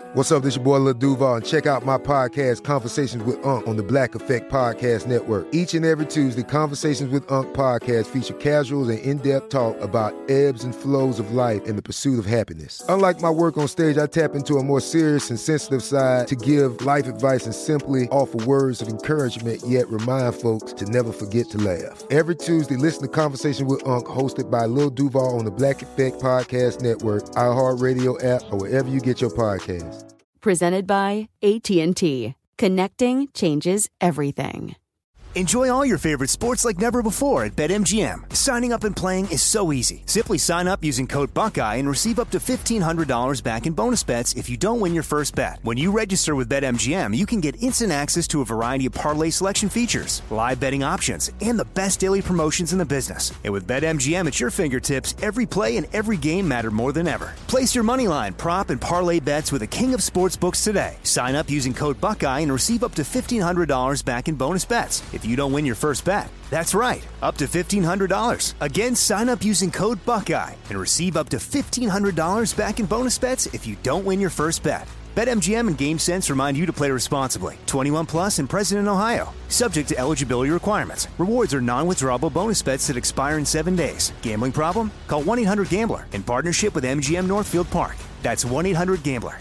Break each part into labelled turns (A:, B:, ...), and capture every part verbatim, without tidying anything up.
A: What's up, this your boy Lil Duval, and check out my podcast, Conversations with Unc, on the Black Effect Podcast Network. Each and every Tuesday, Conversations with Unc podcast feature casuals and in-depth talk about ebbs and flows of life and the pursuit of happiness. Unlike my work on stage, I tap into a more serious and sensitive side to give life advice and simply offer words of encouragement, yet remind folks to never forget to laugh. Every Tuesday, listen to Conversations with Unc, hosted by Lil Duval on the Black Effect Podcast Network, iHeartRadio app, or wherever you get your podcasts.
B: Presented by A T and T. Connecting changes everything.
C: Enjoy all your favorite sports like never before at BetMGM. Signing up and playing is so easy. Simply sign up using code Buckeye and receive up to fifteen hundred dollars back in bonus bets if you don't win your first bet. When you register with BetMGM, you can get instant access to a variety of parlay selection features, live betting options, and the best daily promotions in the business. And with BetMGM at your fingertips, every play and every game matter more than ever. Place your moneyline, prop, and parlay bets with the king of sportsbooks today. Sign up using code Buckeye and receive up to fifteen hundred dollars back in bonus bets if you don't win your first bet. That's right, up to fifteen hundred dollars. Again, sign up using code Buckeye and receive up to fifteen hundred dollars back in bonus bets if you don't win your first bet. BetMGM and GameSense remind you to play responsibly. twenty-one plus and present in Ohio. Subject to eligibility requirements. Rewards are non-withdrawable bonus bets that expire in seven days. Gambling problem? Call one eight hundred gambler in partnership with M G M Northfield Park. That's one eight hundred gambler.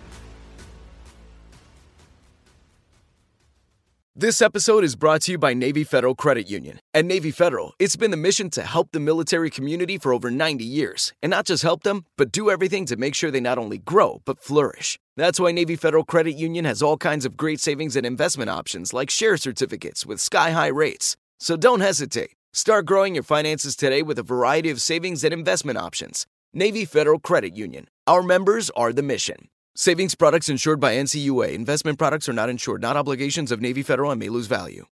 D: This episode is brought to you by Navy Federal Credit Union. At Navy Federal, it's been the mission to help the military community for over ninety years. And not just help them, but do everything to make sure they not only grow, but flourish. That's why Navy Federal Credit Union has all kinds of great savings and investment options like share certificates with sky-high rates. So don't hesitate. Start growing your finances today with a variety of savings and investment options. Navy Federal Credit Union. Our members are the mission. Savings products insured by N C U A. Investment products are not insured, not obligations of Navy Federal and may lose value.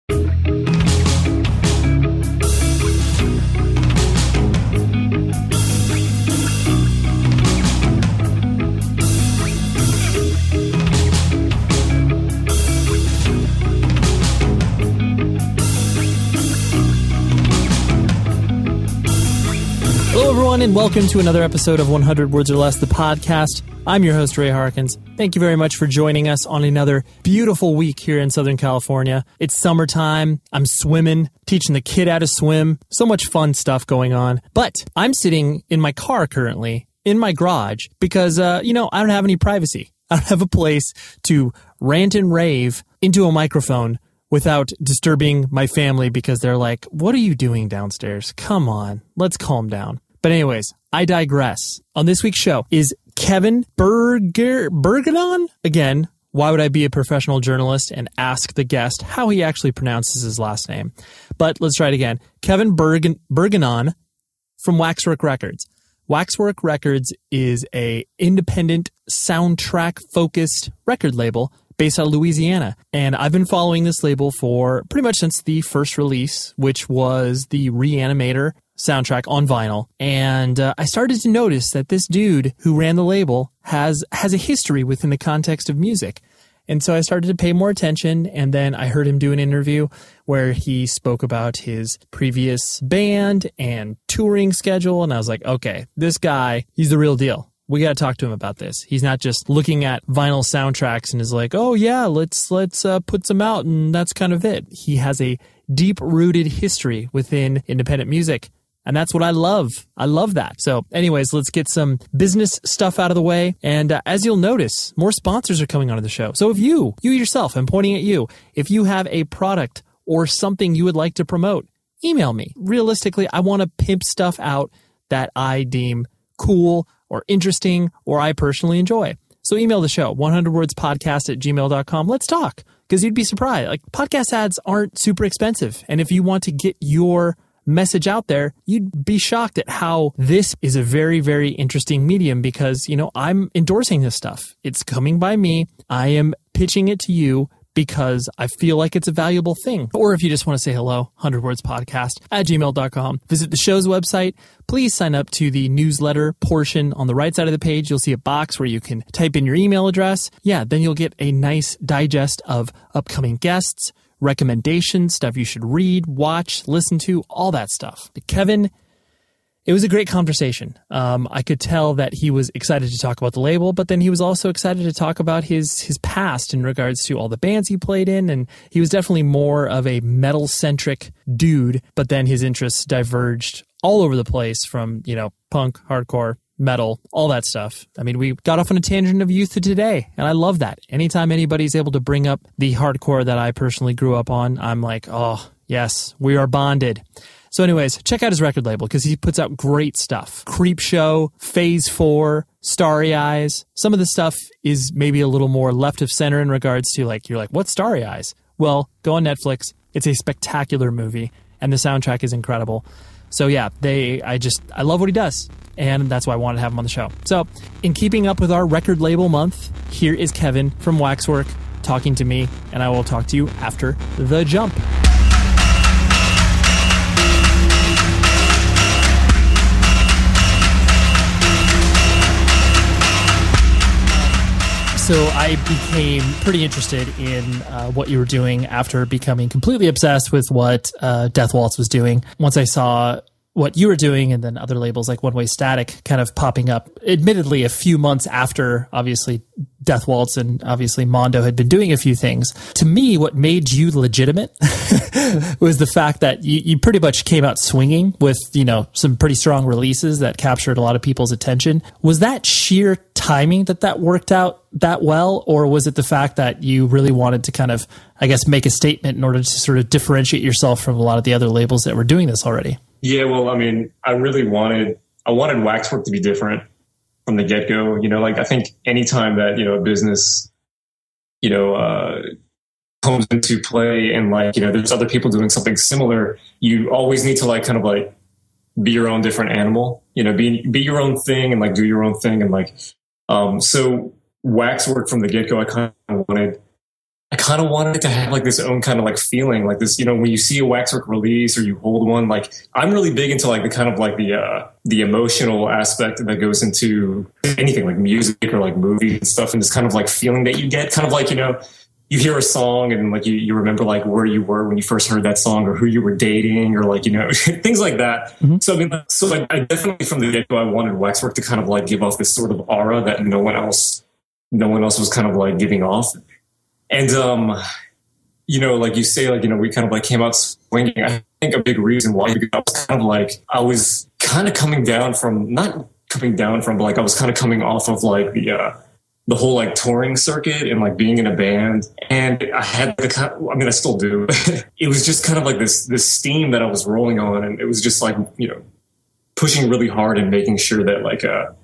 E: Hello, everyone, and welcome to another episode of one hundred Words or Less, the podcast. I'm your host, Ray Harkins. Thank you very much for joining us on another beautiful week here in Southern California. It's summertime. I'm swimming, teaching the kid how to swim. So much fun stuff going on. But I'm sitting in my car currently, in my garage, because, uh, you know, I don't have any privacy. I don't have a place to rant and rave into a microphone without disturbing my family because they're like, what are you doing downstairs? Come on, let's calm down. But anyways, I digress. On this week's show is Kevin Berger, Bergenon? Again, why would I be a professional journalist and ask the guest how he actually pronounces his last name? But let's try it again. Kevin Bergen, Bergenon from Waxwork Records. Waxwork Records is a independent soundtrack-focused record label based out of Louisiana. And I've been following this label for pretty much since the first release, which was the Reanimator soundtrack on vinyl. And uh, I started to notice that this dude who ran the label has has a history within the context of music. And so I started to pay more attention, and then I heard him do an interview where he spoke about his previous band and touring schedule, and I was like, okay, this guy, he's the real deal. We got to talk to him about this. He's not just looking at vinyl soundtracks and is like, oh yeah, let's let's uh, put some out, and that's kind of it. He has a deep-rooted history within independent music. And that's what I love. I love that. So anyways, let's get some business stuff out of the way. And uh, as you'll notice, more sponsors are coming onto the show. So if you, you yourself, I'm pointing at you, if you have a product or something you would like to promote, email me. Realistically, I want to pimp stuff out that I deem cool or interesting or I personally enjoy. So email the show, one hundred words podcast at gmail dot com. Let's talk, because you'd be surprised. Like, podcast ads aren't super expensive. And if you want to get your message out there, you'd be shocked at how this is a very, very interesting medium because, you know, I'm endorsing this stuff. It's coming by me. I am pitching it to you because I feel like it's a valuable thing. Or if you just want to say hello, one hundred words podcast at gmail dot com. Visit the show's website. Please sign up to the newsletter portion on the right side of the page. You'll see a box where you can type in your email address. Yeah, then you'll get a nice digest of upcoming guests, recommendations, stuff you should read, watch, listen to, all that stuff. But Kevin It was a great conversation. Um, I could tell that he was excited to talk about the label, but then he was also excited to talk about his his past in regards to all the bands he played in. And he was definitely more of a metal-centric dude, but then his interests diverged all over the place from, you know, punk, hardcore, metal, all that stuff. I mean, we got off on a tangent of youth to today, and I love that. Anytime anybody's able to bring up the hardcore that I personally grew up on, I'm like, oh, yes, we are bonded. So anyways, check out his record label because he puts out great stuff. Creepshow, Phase four, Starry Eyes. Some of the stuff is maybe a little more left of center in regards to like, you're like, what's Starry Eyes? Well, go on Netflix. It's a spectacular movie and the soundtrack is incredible. So yeah, they, I just, I love what he does. And that's why I wanted to have him on the show. So in keeping up with our record label month, here is Kevin from Waxwork talking to me, and I will talk to you after the jump. So I became pretty interested in uh, what you were doing after becoming completely obsessed with what uh, Death Waltz was doing. Once I saw what you were doing and then other labels like One Way Static kind of popping up, admittedly a few months after obviously Death Waltz and obviously Mondo had been doing a few things. To me, what made you legitimate was the fact that you, you pretty much came out swinging with, you know, some pretty strong releases that captured a lot of people's attention. Was that sheer timing that that worked out that well? Or was it the fact that you really wanted to kind of, I guess, make a statement in order to sort of differentiate yourself from a lot of the other labels that were doing this already?
F: Yeah, well, I mean, I really wanted, I wanted Waxwork to be different from the get-go. You know, like I think anytime that, you know, a business, you know, uh, comes into play and like, you know, there's other people doing something similar, you always need to like kind of like be your own different animal, you know, be, be your own thing and like do your own thing. And like, um, so Waxwork from the get-go, I kind of wanted, I kind of wanted it to have like this own kind of like feeling like this, you know, when you see a Waxwork release or you hold one, like I'm really big into like the kind of like the, uh, the emotional aspect that goes into anything like music or like movies and stuff. And this kind of like feeling that you get kind of like, you know, you hear a song and like you, you remember like where you were when you first heard that song or who you were dating or like, you know, things like that. Mm-hmm. So I mean, so like I definitely from the get-go, I wanted Waxwork to kind of like give off this sort of aura that no one else, no one else was kind of like giving off. And, um, you know, like you say, like, you know, we kind of like came out swinging. I think a big reason why, because I was kind of like, I was kind of coming down from, not coming down from, but like I was kind of coming off of like the, uh, the whole like touring circuit and like being in a band. And I had the kind of, I mean, I still do. It was just kind of like this, this steam that I was rolling on. And it was just like, you know, pushing really hard and making sure that like, uh,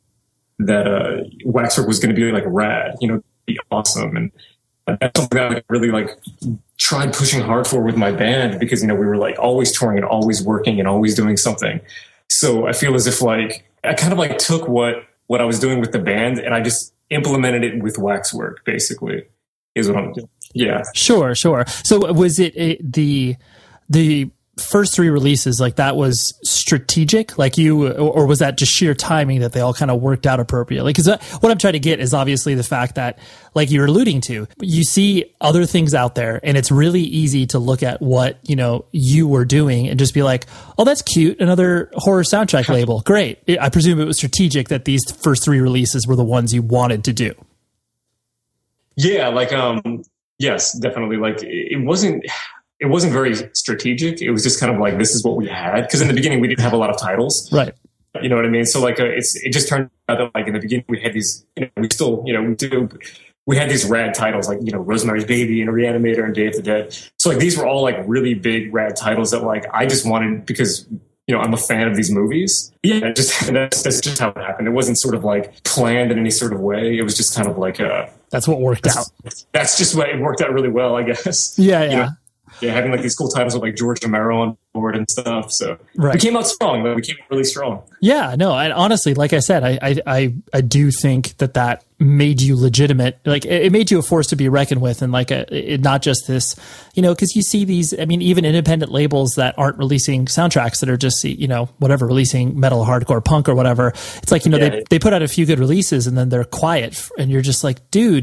F: that, uh, Waxwork was going to be like rad, you know, be awesome. And, that's something that I really like tried pushing hard for with my band because, you know, we were like always touring and always working and always doing something. So I feel as if like I kind of like took what, what I was doing with the band and I just implemented it with Waxwork basically is what I'm doing. Yeah.
E: Sure. Sure. So was it a, the, the, first three releases, like that was strategic, like you, or was that just sheer timing that they all kind of worked out appropriately? Because what I'm trying to get is obviously the fact that, like you're alluding to, you see other things out there and it's really easy to look at what, you know, you were doing and just be like, oh, that's cute. Another horror soundtrack label. Great. I presume it was strategic that these first three releases were the ones you wanted to do.
F: Yeah. Like, um, yes, definitely. Like it wasn't, It wasn't very strategic. It was just kind of like, this is what we had. Because in the beginning, we didn't have a lot of titles.
E: Right.
F: You know what I mean? So like, uh, it's it just turned out that like in the beginning, we had these, you know, we still, you know, we do, we had these rad titles like, you know, Rosemary's Baby and Reanimator and Day of the Dead. So like, these were all like really big rad titles that like, I just wanted because, you know, I'm a fan of these movies. Yeah, just that's, that's just how it happened. It wasn't sort of like planned in any sort of way. It was just kind of like, uh,
E: that's what worked
F: that's,
E: out.
F: That's just what it worked out really well, I guess.
E: Yeah. Yeah.
F: You know? Yeah, having like these cool titles with like George Romero on board and stuff. So
E: right.
F: We came out strong. Like, we came out really strong.
E: Yeah, no, and honestly, like I said, I, I, I, I do think that that made you legitimate. Like it made you a force to be reckoned with, and like a, it, not just this, you know, because you see these. I mean, even independent labels that aren't releasing soundtracks that are just, you know, whatever, releasing metal, hardcore, punk, or whatever. It's like, you know, yeah. they they put out a few good releases and then they're quiet, and you're just like, dude.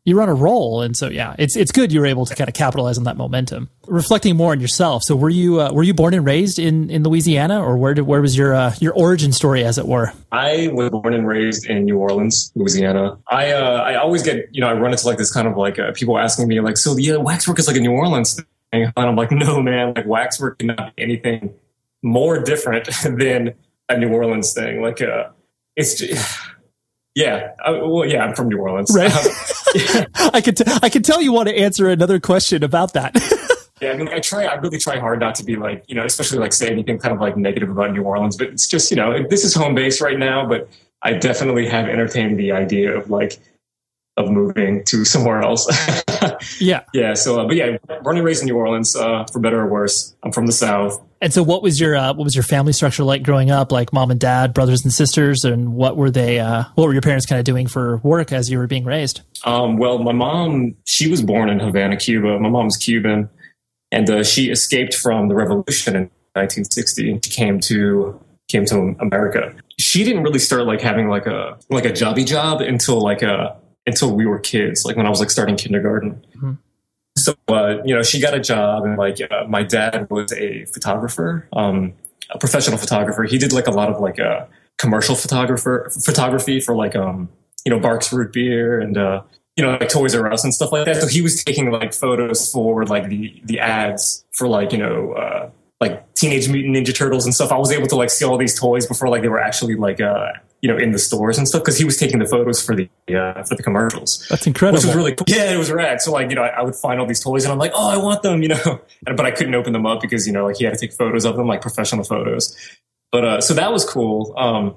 E: you were on a roll. And so, yeah, it's it's good you were able to kind of capitalize on that momentum. Reflecting more on yourself, so were you uh, were you born and raised in, in Louisiana, or where did where was your uh, your origin story, as it were?
F: I was born and raised in New Orleans, Louisiana. I uh, I always get, you know, I run into like this kind of like uh, people asking me like, so yeah, waxwork is like a New Orleans thing. And I'm like, no, man, like waxwork cannot be anything more different than a New Orleans thing. Like, uh, it's just, yeah, I, well, yeah, I'm from New Orleans.
E: Right.
F: Um, yeah.
E: I could t- I could tell you want to answer another question about that.
F: Yeah, I mean, I try, I really try hard not to be like, you know, especially like say anything kind of like negative about New Orleans, but it's just, you know, this is home base right now, but I definitely have entertained the idea of like, of moving to somewhere else.
E: Yeah.
F: Yeah. So, uh, but yeah, born and raised in New Orleans, uh, for better or worse. I'm from the South.
E: And so what was your, uh, what was your family structure like growing up? Like mom and dad, brothers and sisters, and what were they, uh, what were your parents kind of doing for work as you were being raised?
F: Um, well, my mom, she was born in Havana, Cuba. My mom's Cuban, and, uh, she escaped from the revolution in nineteen sixty. She came to, came to America. She didn't really start like having like a, like a jobby job until like a, until we were kids, like when I was like starting kindergarten. Mm-hmm. So, uh, you know, she got a job, and like uh, my dad was a photographer, um, a professional photographer. He did like a lot of like uh, commercial photographer photography for like, um, you know, Barks Root Beer and, uh, you know, like Toys R Us and stuff like that. So he was taking like photos for like the, the ads for like, you know, uh, like Teenage Mutant Ninja Turtles and stuff. I was able to like see all these toys before like they were actually like, uh, you know, in the stores and stuff, because he was taking the photos for the uh, for the commercials.
E: That's incredible.
F: Which was really cool. Yeah, it was rad. So like, you know, I, I would find all these toys and I'm like, oh, I want them, you know, and, but I couldn't open them up because, you know, like he had to take photos of them, like professional photos. But uh, so that was cool. Um,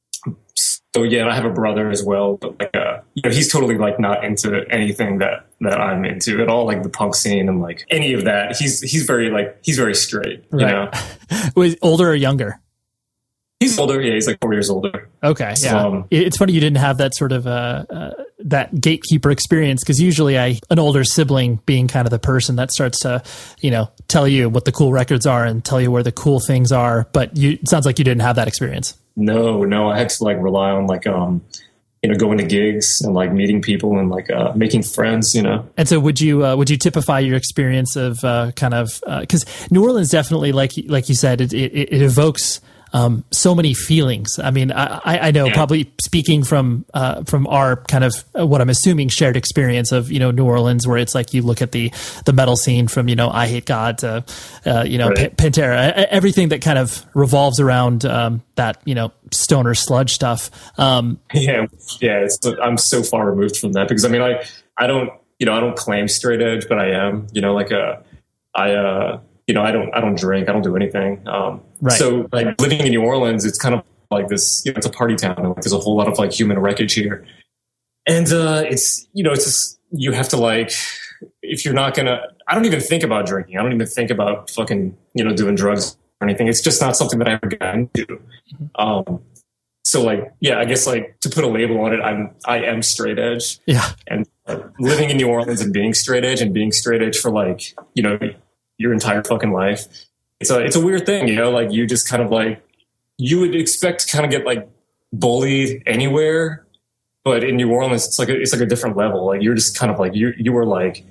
F: so yeah, and I have a brother as well, but like, uh, you know, he's totally like not into anything that that I'm into at all, like the punk scene and like any of that. He's he's very like he's very straight, you
E: right.
F: know.
E: Was older or younger?
F: He's older. Yeah, he's like four years older.
E: Okay.
F: So,
E: yeah.
F: Um,
E: it's funny you didn't have that sort of uh, uh, that gatekeeper experience, because usually I an older sibling being kind of the person that starts to, you know, tell you what the cool records are and tell you where the cool things are. But you, it sounds like you didn't have that experience.
F: No, no. I had to like rely on like, um, you know, going to gigs and like meeting people and like uh, making friends, you know.
E: And so would you uh, would you typify your experience of uh, kind of because uh, New Orleans definitely, like like you said, it, it, it evokes Um, so many feelings. I mean, I, I know yeah. probably speaking from uh, from our kind of uh, what I'm assuming shared experience of, you know, New Orleans, where it's like you look at the the metal scene from, you know, I Hate God to, uh, you know, right. P- Pantera, everything that kind of revolves around um, that, you know, stoner sludge stuff. Um,
F: yeah, yeah. It's, I'm so far removed from that because I mean, I I don't you know I don't claim straight edge, but I am. You know, like a I. Uh, You know, I don't, I don't drink. I don't do anything. Um,
E: right.
F: So like living in New Orleans, it's kind of like this, you know, it's a party town. Like, there's a whole lot of like human wreckage here. And, uh, it's, you know, it's just, you have to like, if you're not gonna, I don't even think about drinking. I don't even think about fucking, you know, doing drugs or anything. It's just not something that I ever got into. Mm-hmm. Um, so like, yeah, I guess like to put a label on it, I'm, I am straight edge.
E: Yeah.
F: And uh, living in New Orleans and being straight edge and being straight edge for like, you know, your entire fucking life. It's a, it's a weird thing, you know, like you just kind of like, you would expect to kind of get like bullied anywhere, but in New Orleans, it's like, a, it's like a different level. Like you're just kind of like, you, you were like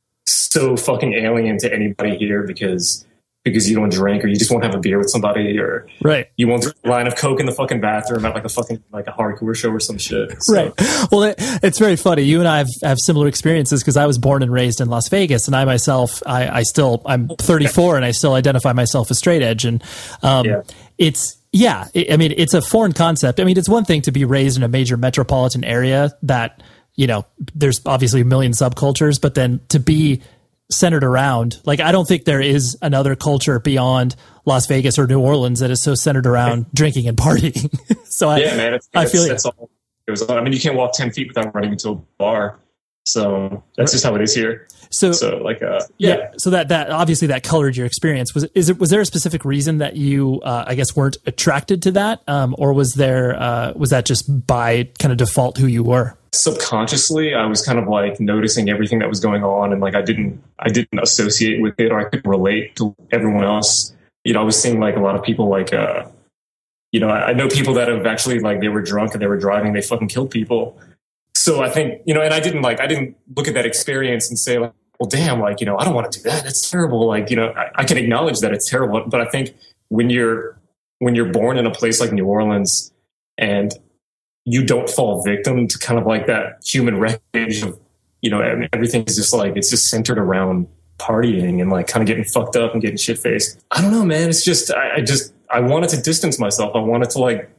F: so fucking alien to anybody here because, because you don't drink or you just won't have a beer with somebody or
E: right.
F: you won't drink a line of Coke in the fucking bathroom at like a fucking, like a hardcore show or some shit. So.
E: Right. Well, it, it's very funny. You and I have, have similar experiences because I was born and raised in Las Vegas, and I myself, I, I still, I'm thirty-four and I still identify myself as straight edge. And um, yeah. it's, yeah, it, I mean, it's a foreign concept. I mean, it's one thing to be raised in a major metropolitan area that, you know, there's obviously a million subcultures, but then to be centered around, like, I don't think there is another culture beyond Las Vegas or New Orleans that is so centered around drinking and partying. so I,
F: yeah, man, it's,
E: I feel
F: that's, that's all it was. I mean, you can't walk ten feet without running into a bar. So that's just how it is here.
E: So,
F: so like, uh, yeah.
E: yeah. So that, that obviously that colored your experience. Was is it, was there a specific reason that you, uh, I guess, weren't attracted to that? Um, or was there, uh, was that just by kind of default who you were?
F: Subconsciously, I was kind of like noticing everything that was going on, and like I didn't, I didn't associate with it, or I couldn't relate to everyone else. You know, I was seeing like a lot of people, like, uh, you know, I, I know people that have actually like they were drunk and they were driving, they fucking killed people. so I think, you know, and I didn't like, I didn't look at that experience and say like, well, damn, like, you know, I don't want to do that. It's terrible. Like, you know, I, I can acknowledge that it's terrible, but I think when you're, when you're born in a place like New Orleans and you don't fall victim to kind of like that human wreckage of, you know, everything is just like, it's just centered around partying and like kind of getting fucked up and getting shit faced. I don't know, man. It's just, I, I just, I wanted to distance myself. I wanted to like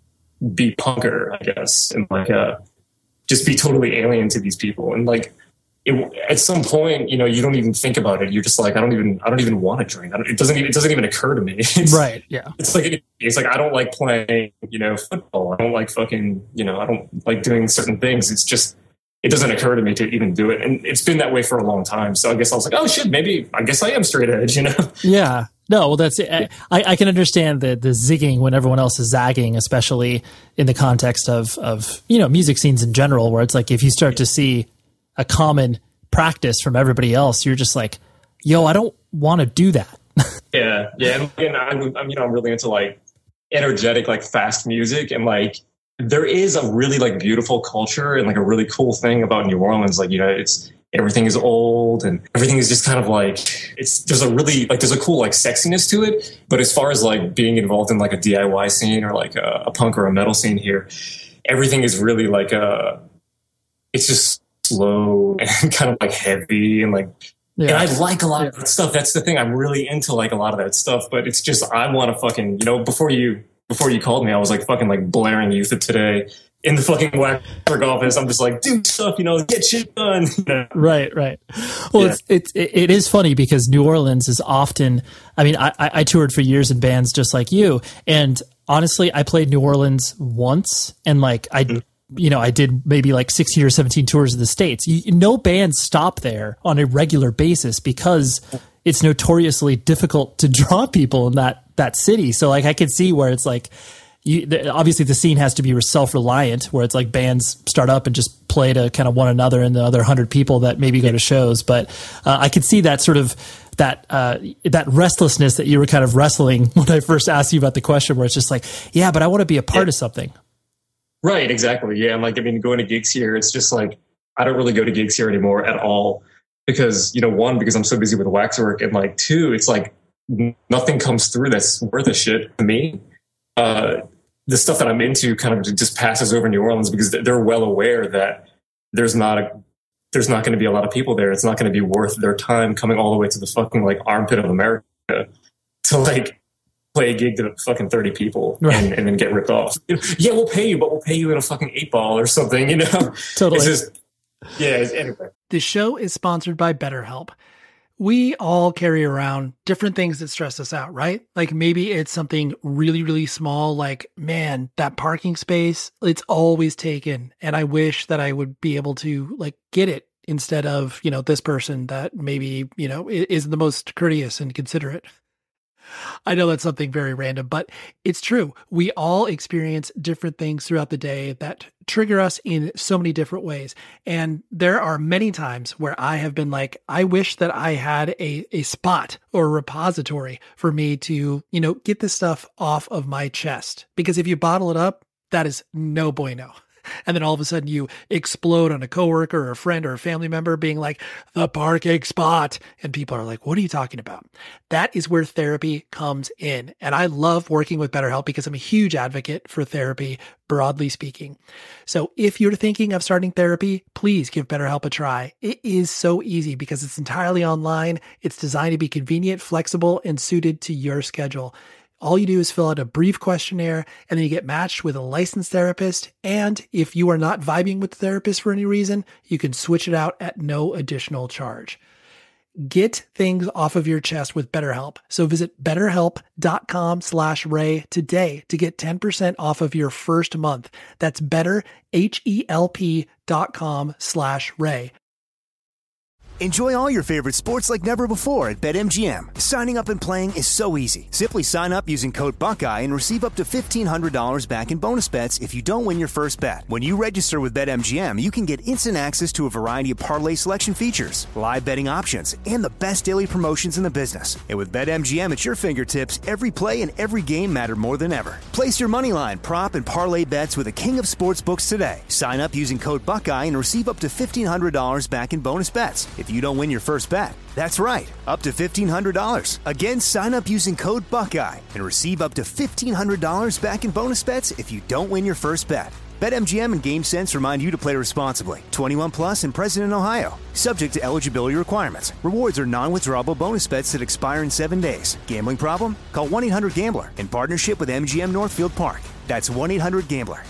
F: be punker, I guess, and like, uh, just be totally alien to these people. And like, it, at some point, you know, you don't even think about it. You're just like, I don't even, I don't even want to drink. I don't, it doesn't even, it doesn't even occur to me. It's,
E: right. Yeah.
F: It's like, it's like, I don't like playing, you know, football. I don't like fucking, you know, I don't like doing certain things. It's just, it doesn't occur to me to even do it. And it's been that way for a long time. So I guess I was like, oh shit, maybe, I guess I am straight edge, you know?
E: Yeah. No, well, that's it. I, I can understand the the zigging when everyone else is zagging, especially in the context of, of, you know, music scenes in general, where it's like, if you start to see a common practice from everybody else, you're just like, yo, I don't want to do that.
F: yeah. Yeah. And, and I'm, I'm, you know, I'm really into like energetic, like fast music, and like, there is a really like beautiful culture and like a really cool thing about New Orleans. Like, you know, it's, everything is old and everything is just kind of like, it's, there's a really like, there's a cool like sexiness to it. But as far as like being involved in like a D I Y scene or like a, a punk or a metal scene here, everything is really like a, it's just slow and kind of like heavy and like, yeah. And I like a lot yeah. of that stuff. That's the thing. I'm really into like a lot of that stuff, but it's just, I want to fucking, you know, before you, before you called me, I was like fucking like blaring Youth of Today in the fucking Waxwork office. I'm just like, do stuff, you know, get shit done. You know?
E: Right, right. Well, yeah. it's, it, it is funny because New Orleans is often, I mean, I, I toured for years in bands just like you. And honestly, I played New Orleans once and like, I, mm-hmm. you know, I did maybe like sixteen or seventeen tours of the States. You, no bands stop there on a regular basis because it's notoriously difficult to draw people in that, that city. So like I could see where it's like, you, the, obviously the scene has to be self-reliant, where it's like bands start up and just play to kind of one another and the other hundred people that maybe go to shows. But uh, I could see that sort of that uh, that restlessness that you were kind of wrestling when I first asked you about the question, where it's just like, yeah, but I want to be a part yeah. of something.
F: Right, exactly. Yeah, and like, I mean, going to gigs here, it's just like, I don't really go to gigs here anymore at all because, you know, one, because I'm so busy with Waxwork, and like two, it's like nothing comes through that's worth a shit to me. Uh, the stuff that I'm into kind of just passes over New Orleans because they're well aware that there's not a, there's not going to be a lot of people there. It's not going to be worth their time coming all the way to the fucking like armpit of America to like play a gig to fucking thirty people right. and, and then get ripped off. Yeah, we'll pay you, but we'll pay you in a fucking eight ball or something, you know?
E: Totally.
F: It's just, yeah, it's, anyway.
G: The show is sponsored by BetterHelp. We all carry around different things that stress us out, right? Like maybe it's something really, really small, like, man, that parking space, it's always taken. And I wish that I would be able to like get it instead of, you know, this person that maybe, you know, is the most courteous and considerate. I know that's something very random, but it's true. We all experience different things throughout the day that trigger us in so many different ways. And there are many times where I have been like, I wish that I had a, a spot or a repository for me to, you know, get this stuff off of my chest. Because if you bottle it up, that is no bueno. And then all of a sudden you explode on a coworker or a friend or a family member being like, the parking spot. And people are like, what are you talking about? That is where therapy comes in. And I love working with BetterHelp because I'm a huge advocate for therapy, broadly speaking. So if you're thinking of starting therapy, please give BetterHelp a try. It is so easy because it's entirely online. It's designed to be convenient, flexible, and suited to your schedule. All you do is fill out a brief questionnaire and then you get matched with a licensed therapist. And if you are not vibing with the therapist for any reason, you can switch it out at no additional charge. Get things off of your chest with BetterHelp. So visit betterhelp.com slash Ray today to get ten percent off of your first month. That's betterhelp.com slash Ray.
C: Enjoy all your favorite sports like never before at BetMGM. Signing up and playing is so easy. Simply sign up using code Buckeye and receive up to fifteen hundred dollars back in bonus bets if you don't win your first bet. When you register with BetMGM, you can get instant access to a variety of parlay selection features, live betting options, and the best daily promotions in the business. And with BetMGM at your fingertips, every play and every game matter more than ever. Place your moneyline, prop, and parlay bets with the king of sportsbooks today. Sign up using code Buckeye and receive up to fifteen hundred dollars back in bonus bets if you don't win your first bet. That's right, up to fifteen hundred dollars. Again, sign up using code Buckeye and receive up to fifteen hundred dollars back in bonus bets if you don't win your first bet. BetMGM and GameSense remind you to play responsibly. twenty-one plus and present in Ohio. Subject to eligibility requirements. Rewards are non-withdrawable bonus bets that expire in seven days. Gambling problem? Call one eight hundred gambler in partnership with M G M Northfield Park. That's one eight hundred gambler.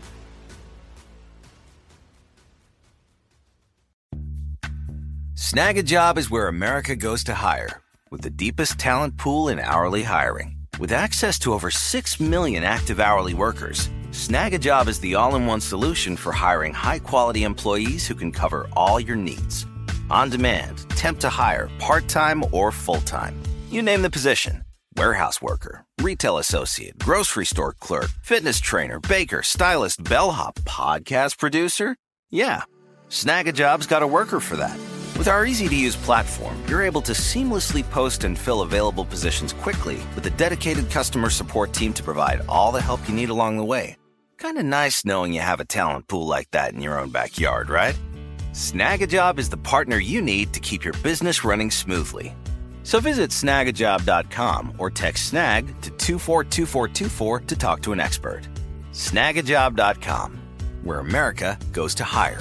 H: Snag a Job is where America goes to hire, with the deepest talent pool in hourly hiring. With access to over six million active hourly workers, Snag a Job is the all-in-one solution for hiring high-quality employees who can cover all your needs. On demand, temp to hire, part-time or full-time. You name the position. Warehouse worker, retail associate, grocery store clerk, fitness trainer, baker, stylist, bellhop, podcast producer. Yeah, Snag a Job's got a worker for that. With our easy-to-use platform, you're able to seamlessly post and fill available positions quickly with a dedicated customer support team to provide all the help you need along the way. Kind of nice knowing you have a talent pool like that in your own backyard, right? Snag a Job is the partner you need to keep your business running smoothly. So visit snag a job dot com or text SNAG to two four two four two four to talk to an expert. snag a job dot com, where America goes to hire.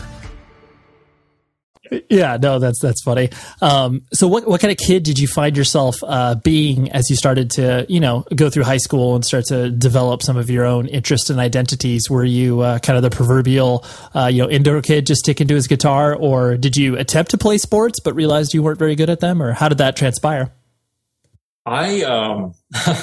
E: Yeah, no, that's that's funny. Um, so, what what kind of kid did you find yourself uh, being as you started to, you know, go through high school and start to develop some of your own interests and identities? Were you uh, kind of the proverbial, uh, you know, indoor kid just sticking to his guitar, or did you attempt to play sports but realized you weren't very good at them, or how did that transpire?
F: I um,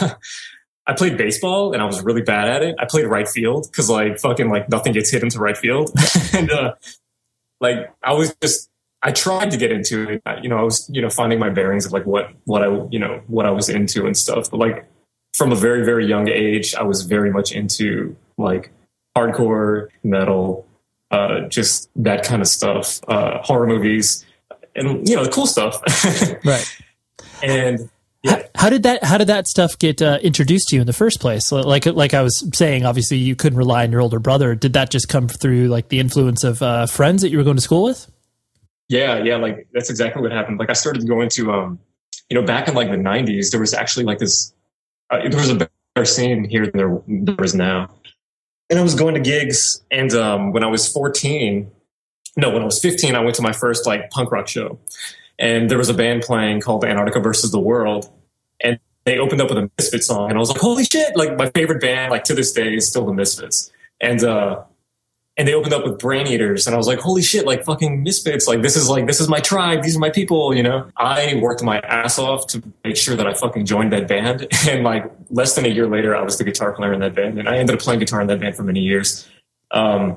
F: I played baseball and I was really bad at it. I played right field because like fucking like nothing gets hit into right field, and uh, like I was just. I tried to get into it, you know, I was, you know, finding my bearings of like what, what I, you know, what I was into and stuff. But like from a very, very young age, I was very much into like hardcore metal, uh, just that kind of stuff, uh, horror movies and, you know, the cool stuff.
E: Right.
F: And
E: yeah. How, how did that, how did that stuff get uh, introduced to you in the first place? Like, like I was saying, obviously you couldn't rely on your older brother. Did that just come through like the influence of uh, friends that you were going to school with?
F: Yeah, yeah, like that's exactly what happened. Like I started going to, um, you know, back in like the nineties, there was actually like this, uh, there was a better scene here than there, there is now. And I was going to gigs, and um, when I was fourteen, no, when I was fifteen, I went to my first like punk rock show, and there was a band playing called Antarctica versus the World, and they opened up with a Misfits song, and I was like, holy shit! Like my favorite band, like to this day, is still the Misfits, and. uh And they opened up with Brain Eaters, and I was like, holy shit, like fucking Misfits. Like, this is like, this is my tribe. These are my people, you know? I worked my ass off to make sure that I fucking joined that band. And like less than a year later, I was the guitar player in that band. And I ended up playing guitar in that band for many years. Um,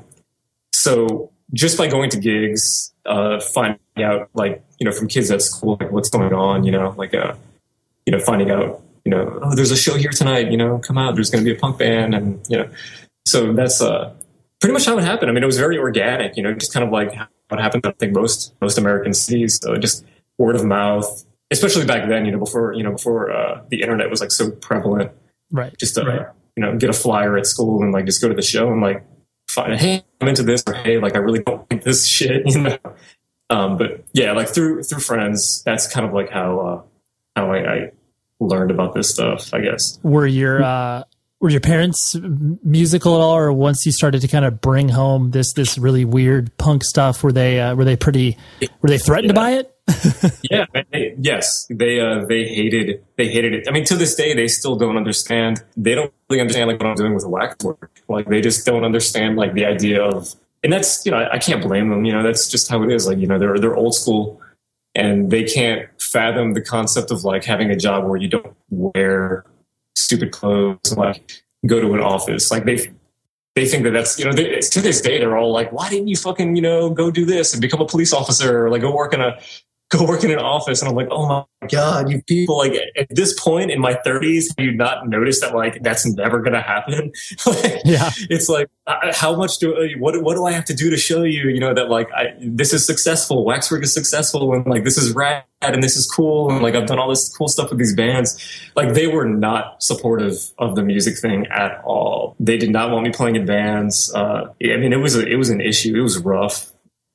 F: so just by going to gigs, uh, finding out like, you know, from kids at school, like what's going on, you know, like, uh, you know, finding out, you know, oh, there's a show here tonight, you know, come out, there's going to be a punk band. And, you know, so that's, uh, pretty much how it happened. I mean, it was very organic, you know, just kind of like how it happened. I think most most American cities, so just word of mouth, especially back then, you know, before you know before uh, the internet was like so prevalent.
E: Right.
F: Just to
E: right.
F: you know get a flyer at school and like just go to the show and like find, hey, I'm into this, or hey, like I really don't like this shit, you know. Um, but yeah, like through through friends, that's kind of like how uh, how I, I learned about this stuff, I guess.
E: Were your uh Were your parents musical at all, or once you started to kind of bring home this this really weird punk stuff, were they uh, were they pretty were they threatened
F: yeah.
E: by it?
F: yeah, they, yes, they uh, they hated they hated it. I mean, to this day, they still don't understand. They don't really understand like what I'm doing with Waxwork. Like they just don't understand like the idea of, and that's you know I, I can't blame them. You know, that's just how it is. Like you know they're they're old school, and they can't fathom the concept of like having a job where you don't wear stupid clothes, like go to an office. Like they they think that that's, you know, they, to this day, they're all like, why didn't you fucking, you know, go do this and become a police officer or like go work in a go work in an office, and I'm like, oh my God, you people, like at this point in my thirties, have you not noticed that like that's never going to happen? Like,
E: yeah.
F: It's like, how much do, what, what do I have to do to show you, you know, that like I, this is successful, Waxwork is successful, and like this is rad and this is cool, and like I've done all this cool stuff with these bands. Like they were not supportive of the music thing at all. They did not want me playing in bands. Uh, I mean, it was a, it was an issue. It was rough.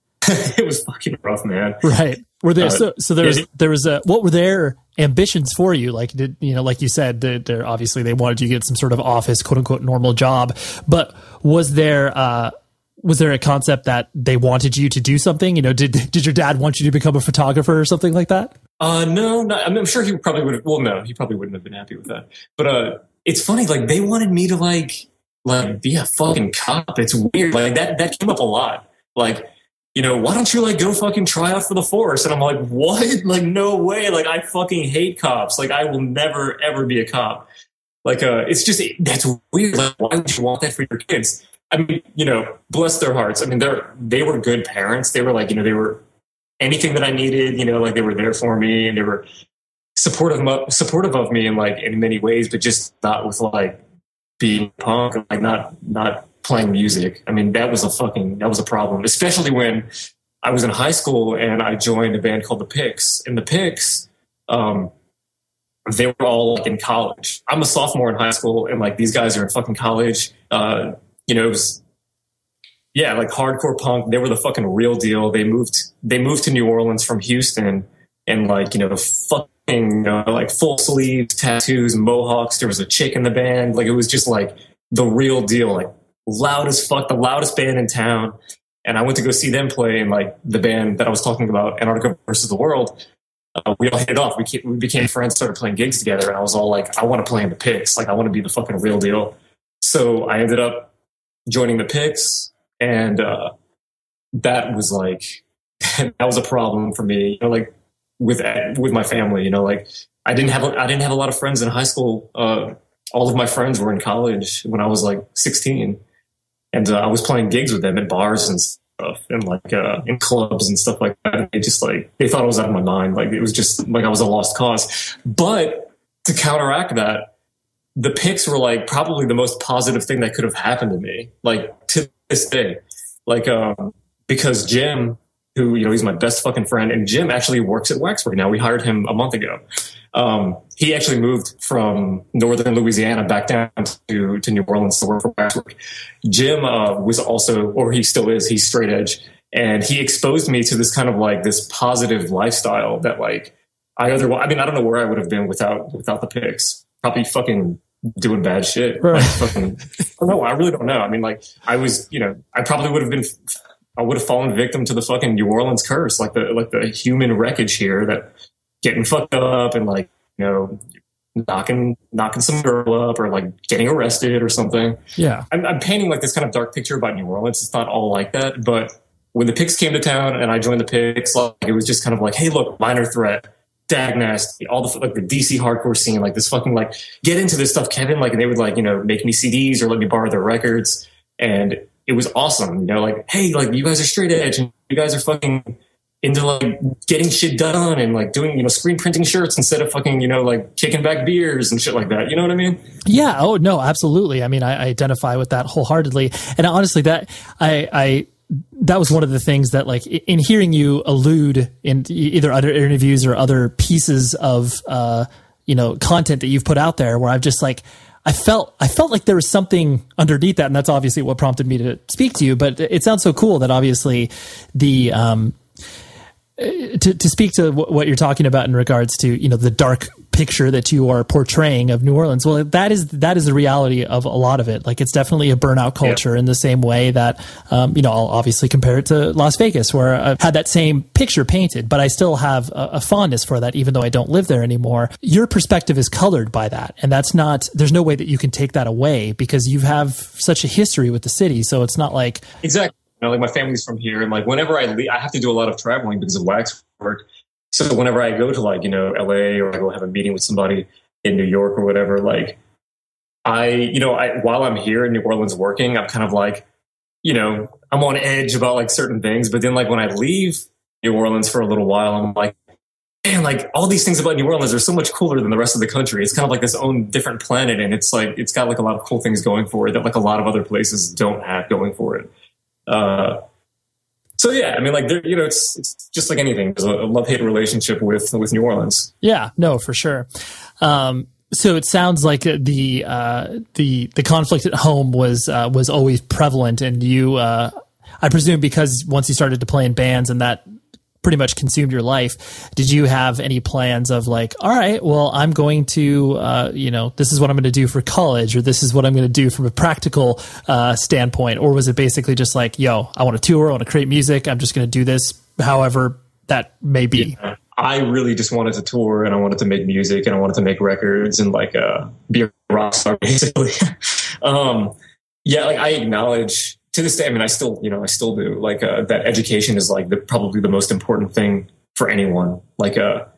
F: It was fucking rough, man.
E: Right. Were there, uh, so, so there was,
F: it,
E: there was a, what were their ambitions for you? Like, did, you know, like you said, they're obviously they wanted you to get some sort of office, quote unquote, normal job, but was there, uh, was there a concept that they wanted you to do something? You know, did, did your dad want you to become a photographer or something like that?
F: Uh, no, not, I mean, I'm sure he probably would have, well, no, he probably wouldn't have been happy with that. But, uh, it's funny, like they wanted me to like, like be a fucking cop. It's weird. Like that, that came up a lot. Like, you know, why don't you like go fucking try out for the force? And I'm like, what? Like, no way. Like, I fucking hate cops. Like, I will never, ever be a cop. Like, uh, it's just, that's weird. Like, why would you want that for your kids? I mean, you know, bless their hearts. I mean, they're, they were good parents. They were like, you know, they were anything that I needed, you know, like they were there for me, and they were supportive, supportive of me in like, in many ways, but just not with like being punk, like not, not, playing music. I mean, that was a fucking, that was a problem, especially when I was in high school and I joined a band called the Picks. And the Picks, um, they were all like in college. I'm a sophomore in high school, and like these guys are in fucking college. Uh, you know, it was, yeah, like hardcore punk. They were the fucking real deal. They moved, they moved to New Orleans from Houston, and like, you know, the fucking, you know, like full sleeves, tattoos, mohawks. There was a chick in the band. Like, it was just like the real deal. Like, loud as fuck, the loudest band in town. And I went to go see them play, and like the band that I was talking about, Antarctica versus the World, uh, we all hit it off. We, came, we became friends, started playing gigs together, and I was all like, I want to play in the Picks. Like, I want to be the fucking real deal. So I ended up joining the Picks, and uh, that was like, that was a problem for me, you know, like with, with my family, you know, like I didn't have, a, I didn't have a lot of friends in high school. Uh, all of my friends were in college when I was like sixteen. And uh, I was playing gigs with them at bars and stuff, and like uh, in clubs and stuff like that. They just like, they thought I was out of my mind. Like, it was just like I was a lost cause. But to counteract that, the Picks were like probably the most positive thing that could have happened to me, like to this day. Like, um, because Jim, who, you know, he's my best fucking friend, and Jim actually works at Waxwork now. We hired him a month ago. Um, he actually moved from northern Louisiana back down to, to New Orleans to work for Waxwork. Jim uh, was also, or he still is, he's straight edge. And he exposed me to this kind of like this positive lifestyle that like I otherwise, I mean, I don't know where I would have been without, without the Picks. Probably fucking doing bad shit.
E: Right.
F: Like fucking, no, I really don't know. I mean, like I was, you know, I probably would have been, I would have fallen victim to the fucking New Orleans curse, like the, like the human wreckage here, that getting fucked up and like, you know, knocking, knocking some girl up or like getting arrested or something.
E: Yeah.
F: I'm, I'm painting like this kind of dark picture about New Orleans. It's not all like that, but when the Picks came to town and I joined the Picks, like it was just kind of like, hey, look, Minor Threat, Dag Nasty, all the like the D C hardcore scene, like this fucking like get into this stuff, Kevin. Like, and they would like, you know, make me C Ds or let me borrow their records. And it was awesome, you know, like, hey, like you guys are straight edge and you guys are fucking into like getting shit done and like doing, you know, screen printing shirts instead of fucking, you know, like kicking back beers and shit like that. You know what I mean?
E: Yeah. Oh no, absolutely. I mean, I, I identify with that wholeheartedly. And honestly, that I, I, that was one of the things that like in hearing you allude in either other interviews or other pieces of, uh, you know, content that you've put out there where I've just like, I felt, I felt like there was something underneath that. And that's obviously what prompted me to speak to you, but it sounds so cool that obviously the, um, to, to speak to what you're talking about in regards to, you know, the dark picture that you are portraying of New Orleans. Well, that is, that is the reality of a lot of it. Like it's definitely a burnout culture yeah. in the same way that, um, you know, I'll obviously compare it to Las Vegas where I've had that same picture painted, but I still have a, a fondness for that, even though I don't live there anymore. Your perspective is colored by that. And that's not, there's no way that you can take that away because you have such a history with the city. So it's not like.
F: Exactly. You know, like my family's from here and like whenever I leave, I have to do a lot of traveling because of Waxwork. So whenever I go to like, you know, L A or I go have a meeting with somebody in New York or whatever, like I, you know, I, while I'm here in New Orleans working, I'm kind of like, you know, I'm on edge about like certain things. But then like when I leave New Orleans for a little while, I'm like, man, like all these things about New Orleans are so much cooler than the rest of the country. It's kind of like this own different planet, and it's like it's got like a lot of cool things going for it that like a lot of other places don't have going for it. Uh, so yeah, I mean, like there, you know, it's it's just like anything. There's a love-hate relationship with with New Orleans.
E: Yeah, no, for sure. Um, so it sounds like the uh, the the conflict at home was uh, was always prevalent, and you, uh, I presume, because once you started to play in bands and that pretty much consumed your life, did you have any plans of like, all right, well, I'm going to, uh, you know, this is what I'm going to do for college, or this is what I'm going to do from a practical uh, standpoint? Or was it basically just like, yo, I want to tour, I want to create music, I'm just going to do this however that may be?
F: Yeah. I really just wanted to tour, and I wanted to make music, and I wanted to make records, and like uh, be a rock star, basically. um, yeah, like I acknowledge to this day, I mean, I still, you know, I still do like uh, that education is like the, probably the most important thing for anyone. Like uh,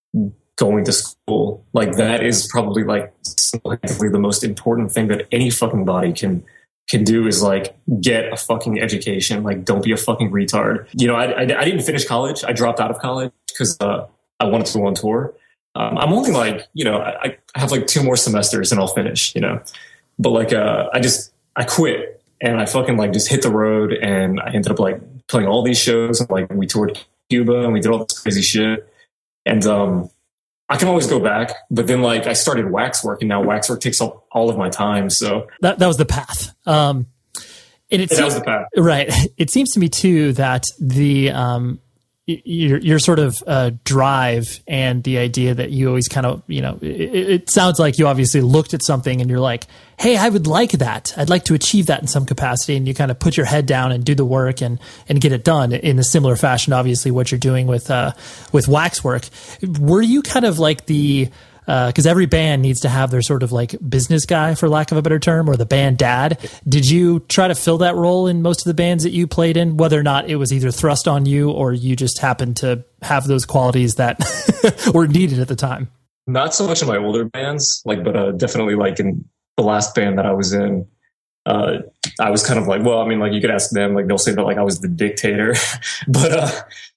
F: going to school, like that is probably like the most important thing that any fucking body can can do is like get a fucking education. Like, don't be a fucking retard. You know, I, I, I didn't finish college. I dropped out of college because uh, I wanted to go on tour. Um, I'm only like, you know, I, I have like two more semesters and I'll finish, you know, but like uh, I just, I quit. And I fucking like just hit the road, and I ended up like playing all these shows. And, like we toured Cuba and we did all this crazy shit. And um, I can always go back, but then like I started Waxwork, and now Waxwork takes up all of my time. So
E: that that was the path. Um, and it
F: yeah,
E: seems,
F: that was the path,
E: right? It seems to me too that the um, your your sort of uh, drive and the idea that you always kind of, you know, it, it sounds like you obviously looked at something and you're like, hey, I would like that. I'd like to achieve that in some capacity. And you kind of put your head down and do the work and, and get it done in a similar fashion, obviously, what you're doing with, uh, with Waxwork. Were you kind of like the, uh, cause every band needs to have their sort of like business guy, for lack of a better term, or the band dad. Did you try to fill that role in most of the bands that you played in, whether or not it was either thrust on you or you just happened to have those qualities that were needed at the time?
F: Not so much in my older bands, like, but uh, definitely like in the last band that I was in, uh, I was kind of like, well, I mean, like you could ask them, like they'll say that like I was the dictator, but, uh,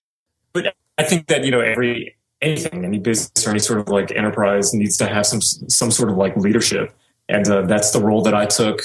F: but I think that, you know, every, anything, any business or any sort of like enterprise needs to have some, some sort of like leadership. And, uh, that's the role that I took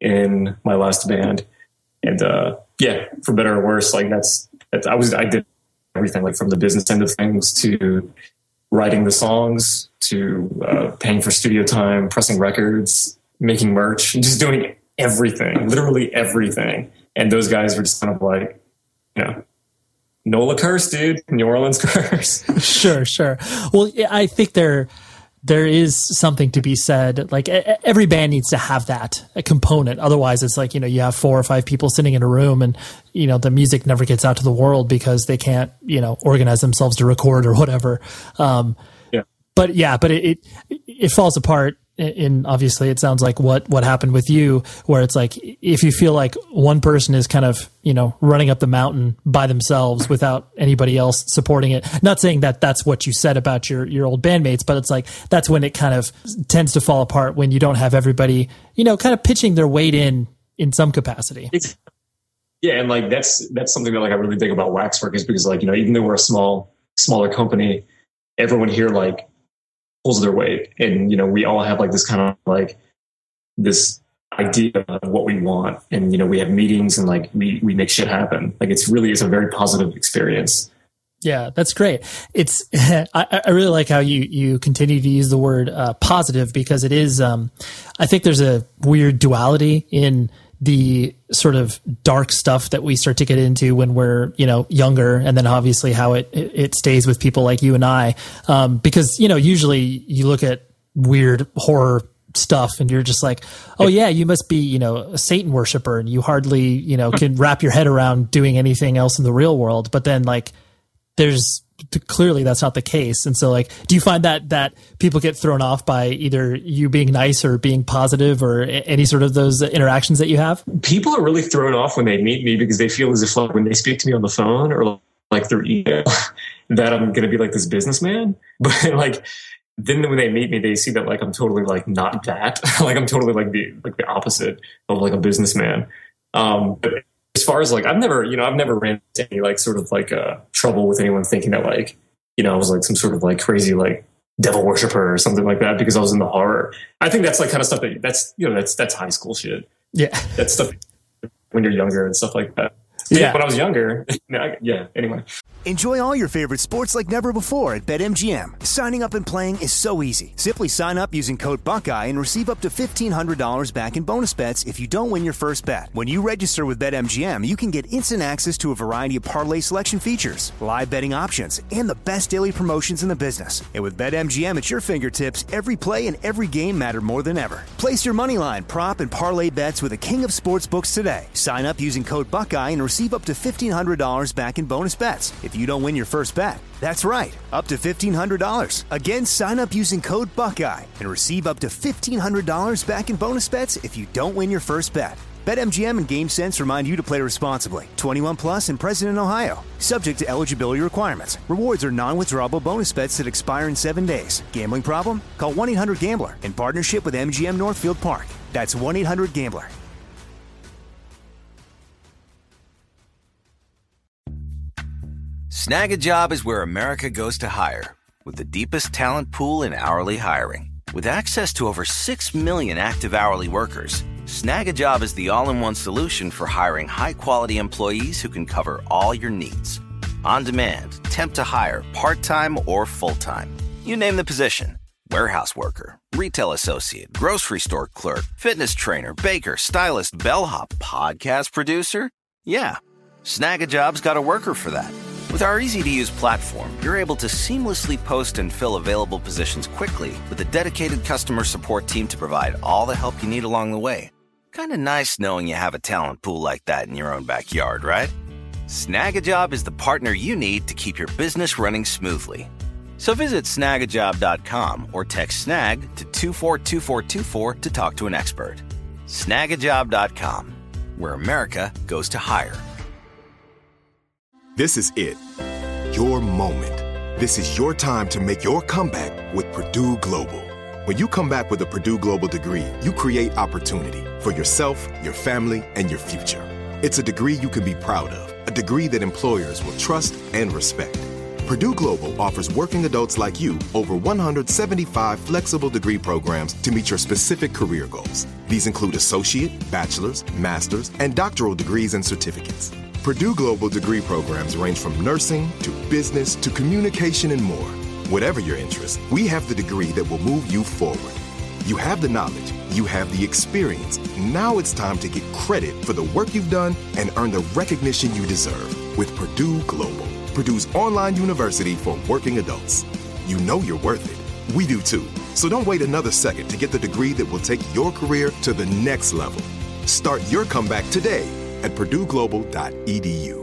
F: in my last band. And, uh, yeah, for better or worse, like that's, that's, I was, I did everything, like from the business end of things to writing the songs to, uh, paying for studio time, pressing records, making merch, just doing everything, literally everything. And those guys were just kind of like, you know, NOLA curse, dude, New Orleans curse.
E: Sure, sure. Well, I think there, there is something to be said. Like every band needs to have that a component. Otherwise it's like, you know, you have four or five people sitting in a room and, you know, the music never gets out to the world because they can't, you know, organize themselves to record or whatever. Um,
F: yeah.
E: But yeah, but it, it, it falls apart. In obviously it sounds like what, what happened with you, where it's like, if you feel like one person is kind of, you know, running up the mountain by themselves without anybody else supporting it, not saying that that's what you said about your, your old bandmates, but it's like, that's when it kind of tends to fall apart, when you don't have everybody, you know, kind of pitching their weight in, in some capacity.
F: It's, yeah. And like, that's, that's something that like I really think about Waxwork, is because like, you know, even though we're a small, smaller company, everyone here like pulls their weight, and you know we all have like this kind of like this idea of what we want, and you know we have meetings and like we we make shit happen. Like it's really is a very positive experience.
E: Yeah, that's great. It's I, I really like how you you continue to use the word uh, positive, because it is. Um, I think there's a weird duality in the sort of dark stuff that we start to get into when we're, you know, younger, and then obviously how it, it stays with people like you and I. Um, because, you know, usually you look at weird horror stuff and you're just like, oh yeah, you must be, you know, a Satan worshiper, and you hardly, you know, can wrap your head around doing anything else in the real world. But then like, there's clearly that's not the case. And so like, do you find that, that people get thrown off by either you being nice or being positive, or any sort of those interactions that you have?
F: People are really thrown off when they meet me, because they feel as if like when they speak to me on the phone or like through email that I'm going to be like this businessman. But like, then when they meet me, they see that like, I'm totally like not that, like I'm totally like the, like the opposite of like a businessman. Um, but as far as like, I've never, you know, I've never ran into any like sort of like uh, trouble with anyone thinking that like you know, I was like some sort of like crazy, like devil worshiper or something like that because I was in the horror. I think that's like kind of stuff that that's, you know, that's, that's high school shit.
E: Yeah.
F: That's stuff when you're younger and stuff like that. Yeah. When I was younger. Yeah. Anyway.
C: Enjoy all your favorite sports like never before at BetMGM. Signing up and playing is so easy. Simply sign up using code Buckeye and receive up to fifteen hundred dollars back in bonus bets if you don't win your first bet. When you register with BetMGM, you can get instant access to a variety of parlay selection features, live betting options, and the best daily promotions in the business. And with BetMGM at your fingertips, every play and every game matter more than ever. Place your moneyline, prop, and parlay bets with the king of sportsbooks today. Sign up using code Buckeye and receive up to fifteen hundred dollars back in bonus bets if you don't win your first bet. That's right, up to fifteen hundred dollars. Again, sign up using code Buckeye and receive up to fifteen hundred dollars back in bonus bets if you don't win your first bet. BetMGM and GameSense remind you to play responsibly. twenty-one plus and present in Ohio. Subject to eligibility requirements. Rewards are non-withdrawable bonus bets that expire in seven days. Gambling problem? Call one eight hundred gambler in partnership with M G M Northfield Park. That's one eight hundred gambler.
H: Snag a Job is where America goes to hire, with the deepest talent pool in hourly hiring. With access to over six million active hourly workers, Snag a Job is the all-in-one solution for hiring high-quality employees who can cover all your needs. On demand, temp to hire, part-time or full-time. You name the position. Warehouse worker, retail associate, grocery store clerk, fitness trainer, baker, stylist, bellhop, podcast producer. Yeah, Snag a Job's got a worker for that. With our easy-to-use platform, you're able to seamlessly post and fill available positions quickly with a dedicated customer support team to provide all the help you need along the way. Kind of nice knowing you have a talent pool like that in your own backyard, right? Snag a Job is the partner you need to keep your business running smoothly. So visit snag a job dot com or text SNAG to two four two four two four to talk to an expert. snag a job dot com, where America goes to hire.
I: This is it. Your moment. This is your time to make your comeback with Purdue Global. When you come back with a Purdue Global degree, you create opportunity for yourself, your family, and your future. It's a degree you can be proud of, a degree that employers will trust and respect. Purdue Global offers working adults like you over one hundred seventy-five flexible degree programs to meet your specific career goals. These include associate, bachelor's, master's, and doctoral degrees and certificates. Purdue Global degree programs range from nursing to business to communication and more. Whatever your interest, we have the degree that will move you forward. You have the knowledge, you have the experience. Now it's time to get credit for the work you've done and earn the recognition you deserve with Purdue Global, Purdue's online university for working adults. You know you're worth it. We do too. So don't wait another second to get the degree that will take your career to the next level. Start your comeback today at purdue global dot e d u.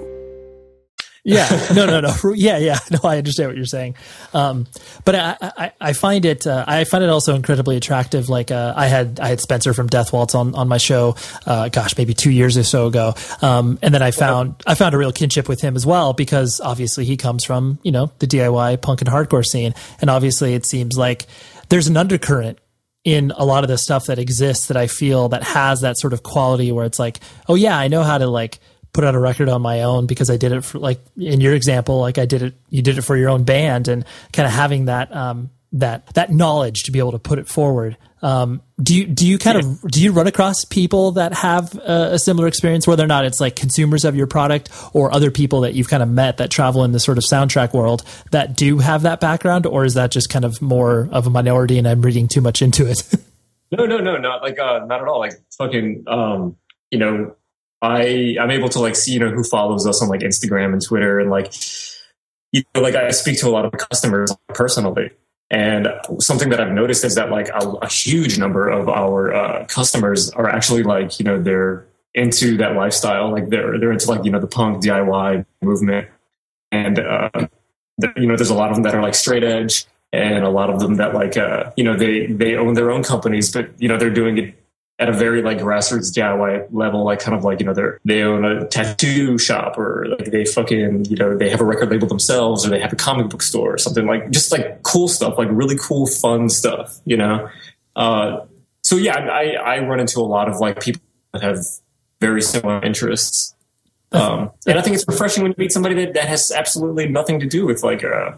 E: Yeah, no, no, no. Yeah, yeah. No, I understand what you're saying. Um, but I, I, I find it, uh, I find it also incredibly attractive. Like, uh, I had, I had Spencer from Death Waltz on, on my show, uh, gosh, maybe two years or so ago. Um, and then I found, I found a real kinship with him as well, because obviously he comes from, you know, the D I Y punk and hardcore scene. And obviously it seems like there's an undercurrent in a lot of the stuff that exists that I feel that has that sort of quality where it's like, oh yeah, I know how to like put out a record on my own because I did it for, like in your example, like I did it, you did it for your own band, and kind of having that, um, that, that knowledge to be able to put it forward. Um, do you, do you kind yeah. of, do you run across people that have a, a similar experience, whether or not it's like consumers of your product or other people that you've kind of met that travel in the sort of soundtrack world that do have that background? Or is that just kind of more of a minority and I'm reading too much into it?
F: no, no, no, not like, uh, not at all. Like fucking, um, you know, I, I'm able to like see, you know, who follows us on like Instagram and Twitter. And like, you know, like I speak to a lot of customers personally. And something that I've noticed is that like a, a huge number of our uh, customers are actually like, you know, they're into that lifestyle. Like they're, they're into like, you know, the punk D I Y movement. And, uh, the, you know, there's a lot of them that are like straight edge, and a lot of them that like, uh, you know, they, they own their own companies, but, you know, they're doing it at a very like grassroots D I Y level, like kind of like, you know, they're, they own a tattoo shop, or like they fucking, you know, they have a record label themselves, or they have a comic book store or something, like just like cool stuff, like really cool, fun stuff, you know? Uh, so yeah, I, I run into a lot of like people that have very similar interests. Um, and I think it's refreshing when you meet somebody that, that has absolutely nothing to do with like, uh,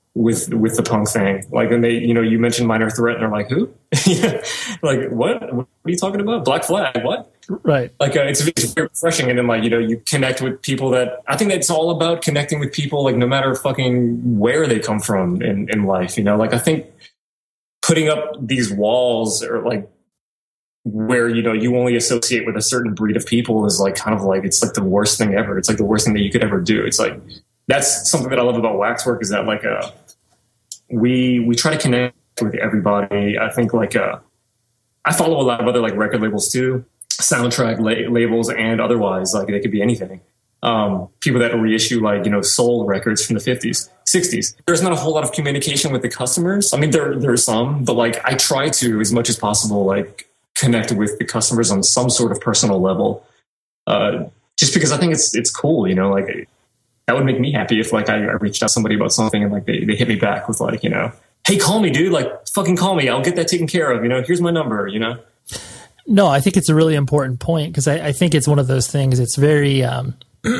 F: with with the punk thing. Like, and they, you know, you mentioned Minor Threat, and they're like, who? Yeah. Like, what? What are you talking about? Black Flag? What?
E: Right.
F: Like, uh, it's, it's very refreshing. And then, like, you know, you connect with people that, I think that's all about connecting with people, like, no matter fucking where they come from in, in life, you know? Like, I think putting up these walls or, like, where, you know, you only associate with a certain breed of people is, like, kind of like, it's, like, the worst thing ever. It's, like, the worst thing that you could ever do. It's, like, that's something that I love about Waxwork is that, like, uh, we we try to connect with everybody. I think, like, uh, I follow a lot of other, like, record labels, too. Soundtrack la- labels and otherwise, like, they could be anything. Um, people that reissue, like, you know, soul records from the fifties, sixties. There's not a whole lot of communication with the customers. I mean, there there's some, but, like, I try to, as much as possible, like, connect with the customers on some sort of personal level. Uh, just because I think it's it's cool, you know, like, that would make me happy if, like, I, I reached out to somebody about something and, like, they, they hit me back with, like, you know, hey, call me, dude. Like, fucking call me. I'll get that taken care of. You know, here's my number, you know?
E: No, I think it's a really important point because I, I think it's one of those things. It's very, um,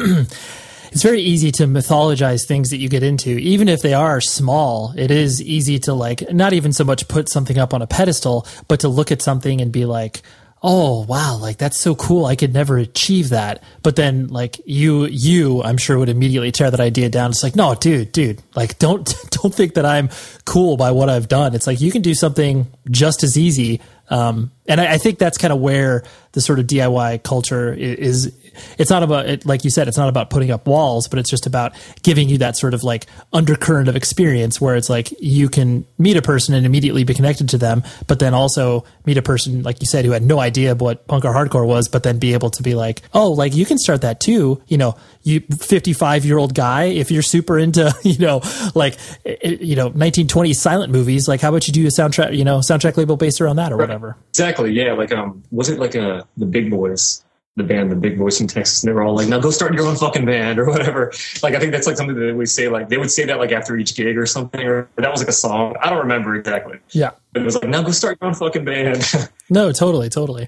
E: it's very easy to mythologize things that you get into, even if they are small. It is easy to, like, not even so much put something up on a pedestal, but to look at something and be like, oh, wow, like, that's so cool. I could never achieve that. But then, like, you, you, I'm sure would immediately tear that idea down. It's like, no, dude, dude, like, don't, don't think that I'm cool by what I've done. It's like, you can do something just as easy. Um, and I, I think that's kind of where the sort of D I Y culture is, is it's not about it, like you said, it's not about putting up walls, but it's just about giving you that sort of, like, undercurrent of experience where it's like you can meet a person and immediately be connected to them, but then also meet a person, like you said, who had no idea what punk or hardcore was, but then be able to be like, oh, like, you can start that too. You know, you fifty-five year old guy, if you're super into, you know, like, you know, nineteen twenties silent movies, like, how about you do a soundtrack, you know, soundtrack label based around that or
F: right.
E: whatever.
F: Exactly. Yeah. Like, um, was it like a, the Big Boys? The band, the Big Boys from Texas, and they were all like, now go start your own fucking band or whatever. Like, I think that's like something that they would say, like, they would say that, like, after each gig or something, or that was like a song. I don't remember exactly. Yeah. But it was like, now go start your own fucking band.
E: No, totally, totally.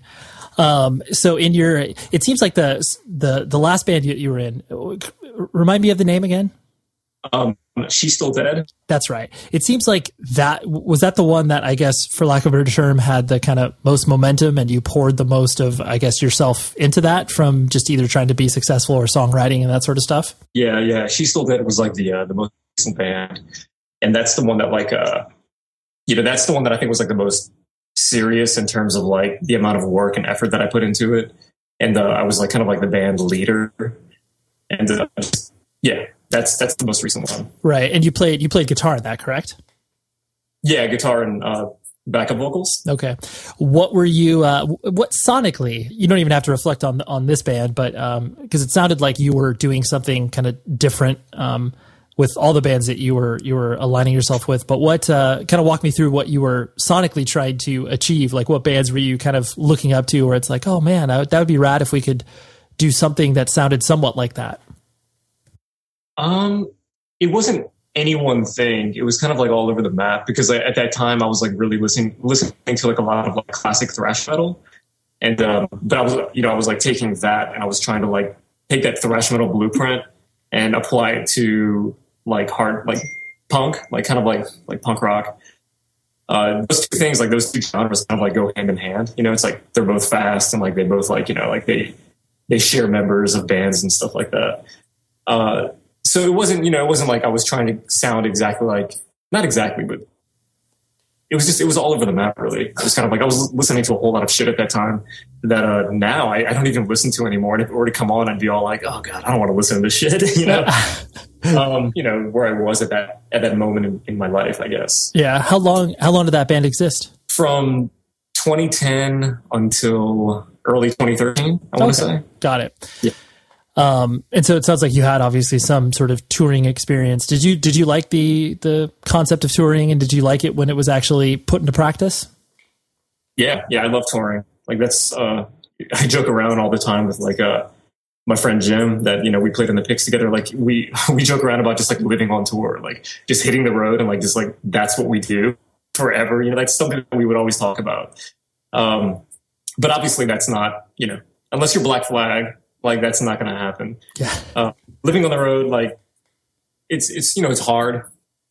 E: Um, so in your, it seems like the, the, the last band you, you were in, remind me of the name again.
F: Um, She's Still Dead.
E: That's right. It seems like that was that the one that, I guess, for lack of a better term, had the kind of most momentum, and you poured the most of, I guess, yourself into that from just either trying to be successful or songwriting and that sort of stuff.
F: Yeah, yeah. She's Still Dead was like the uh, the most recent band, and that's the one that, like, uh, you know, that's the one that I think was like the most serious in terms of, like, the amount of work and effort that I put into it, and uh, I was like kind of like the band leader, and uh, just, yeah. That's that's the most recent one.
E: Right. And you played you played guitar in that, correct?
F: Yeah, guitar and uh, backup vocals.
E: Okay. What were you uh, what sonically, you don't even have to reflect on on this band, but um because it sounded like you were doing something kind of different um with all the bands that you were you were aligning yourself with, but what uh kind of walk me through what you were sonically trying to achieve. Like, what bands were you kind of looking up to where it's like, oh man, I, that would be rad if we could do something that sounded somewhat like that?
F: Um, it wasn't any one thing. It was kind of like all over the map because I, at that time I was like really listening listening to like a lot of like classic thrash metal, and um, but I was you know I was like taking that and I was trying to like take that thrash metal blueprint and apply it to like hard like punk, like kind of like like punk rock. Uh, those two things, like those two genres, kind of like go hand in hand. You know, it's like they're both fast and like they both like you know like they they share members of bands and stuff like that. Uh, So it wasn't, you know, it wasn't like I was trying to sound exactly like, not exactly, but it was just, it was all over the map, really. It was kind of like, I was listening to a whole lot of shit at that time that uh, now I, I don't even listen to anymore. And if it were to come on, I'd be all like, oh God, I don't want to listen to this shit, you know? um, you know, where I was at that, at that moment in, in my life, I guess.
E: Yeah. How long, how long did that band exist?
F: From twenty ten until early twenty thirteen, I want to
E: okay.
F: say.
E: Got it.
F: Yeah.
E: Um, and so it sounds like you had obviously some sort of touring experience. Did you, did you like the, the concept of touring, and did you like it when it was actually put into practice?
F: Yeah. Yeah. I love touring. Like that's, uh, I joke around all the time with like, uh, my friend Jim that, you know, we played in the Picks together. Like we, we joke around about just like living on tour, like just hitting the road and like, just like, that's what we do forever. You know, that's something that we would always talk about. Um, but obviously that's not, you know, unless you're Black Flag, like that's not going to happen.
E: Yeah.
F: Uh, living on the road, like it's, it's, you know, it's hard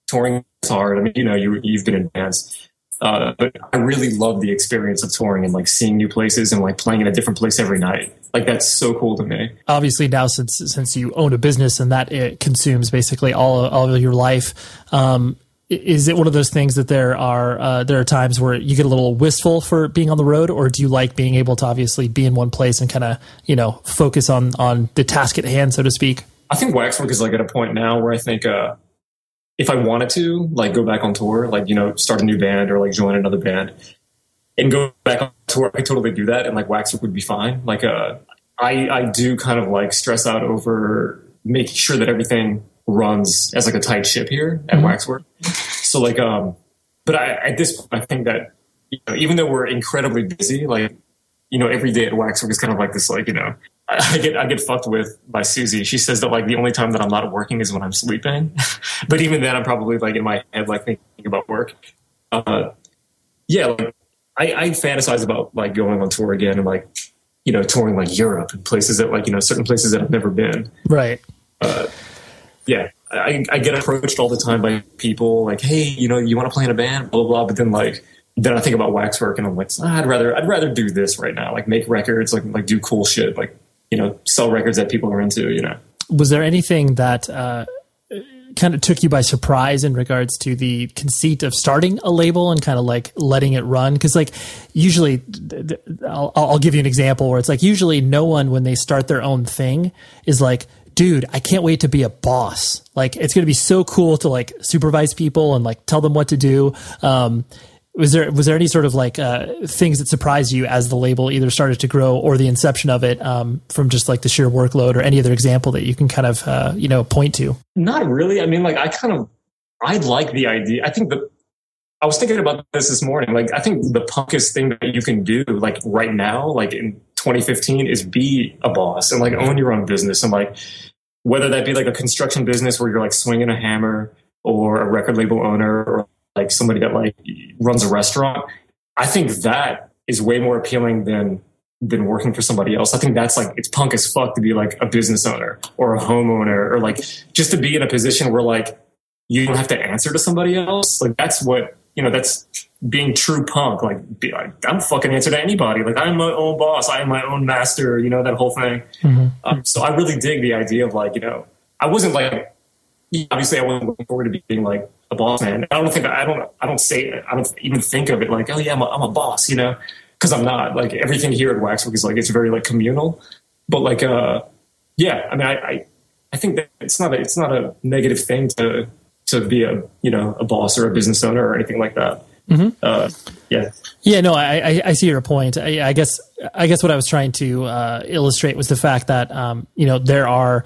F: touring is hard. I mean, you know, you, you've been in bands. Uh, but I really love the experience of touring and like seeing new places and like playing in a different place every night. Like that's so cool to me.
E: Obviously now since, since you own a business and that it consumes basically all, all of your life, um, is it one of those things that there are, uh, there are times where you get a little wistful for being on the road, or do you like being able to obviously be in one place and kind of, you know, focus on, on the task at hand, so to speak?
F: I think Waxwork is like at a point now where I think, uh, if I wanted to, like, go back on tour, like, you know, start a new band or, like, join another band and go back on tour, I could totally do that. And, like, Waxwork would be fine. Like, uh, I, I do kind of, like, stress out over making sure that everything runs as, like, a tight ship here at mm-hmm. Waxwork. So, like, um, but I, at this point, I think that, you know, even though we're incredibly busy, like, you know, every day at Waxwork is kind of like this, like, you know, I get I get fucked with by Susie. She says that like the only time that I'm not working is when I'm sleeping. But even then, I'm probably like in my head like thinking about work. Uh, yeah, like I, I fantasize about like going on tour again and like you know touring like Europe and places that like you know certain places that I've never been.
E: Right.
F: Uh, yeah, I, I get approached all the time by people like, hey, you know, you want to play in a band, blah blah blah. But then like. Then I think about Waxwork and I'm like, oh, I'd rather I'd rather do this right now, like make records, like like do cool shit, like you know, sell records that people are into, you know. Was
E: there anything that uh, kind of took you by surprise in regards to the conceit of starting a label and kind of like letting it run? Because like usually, I'll, I'll give you an example where it's like usually no one when they start their own thing is like, dude, I can't wait to be a boss. Like it's going to be so cool to like supervise people and like tell them what to do. Um, Was there was there any sort of like uh, things that surprised you as the label either started to grow or the inception of it um, from just like the sheer workload or any other example that you can kind of uh, you know point to?
F: Not really. I mean, like I kind of I like the idea. I think the I was thinking about this this morning. Like I think the punkest thing that you can do like right now, like in twenty fifteen, is be a boss and like own your own business and like whether that be like a construction business where you're like swinging a hammer or a record label owner or like somebody that like runs a restaurant. I think that is way more appealing than than working for somebody else. I think that's like it's punk as fuck to be like a business owner or a homeowner or like just to be in a position where like you don't have to answer to somebody else. Like that's what you know. That's being true punk. Like, be, like I don't fucking answer to anybody. Like I'm my own boss. I am my own master. You know that whole thing. Mm-hmm. Um, so I really dig the idea of like you know I wasn't like obviously I wasn't looking forward to being like a boss man. I don't think I don't I don't say it. I don't even think of it like, oh yeah, I'm a, I'm a boss, you know, because I'm not. Like everything here at Waxwork is like it's very like communal, but like uh yeah, I mean I I, I think that it's not a, it's not a negative thing to to be a you know a boss or a business owner or anything like that. Mm-hmm. Uh, yeah,
E: yeah, no, I, I I see your point. I, I guess I guess what I was trying to uh, illustrate was the fact that um you know there are.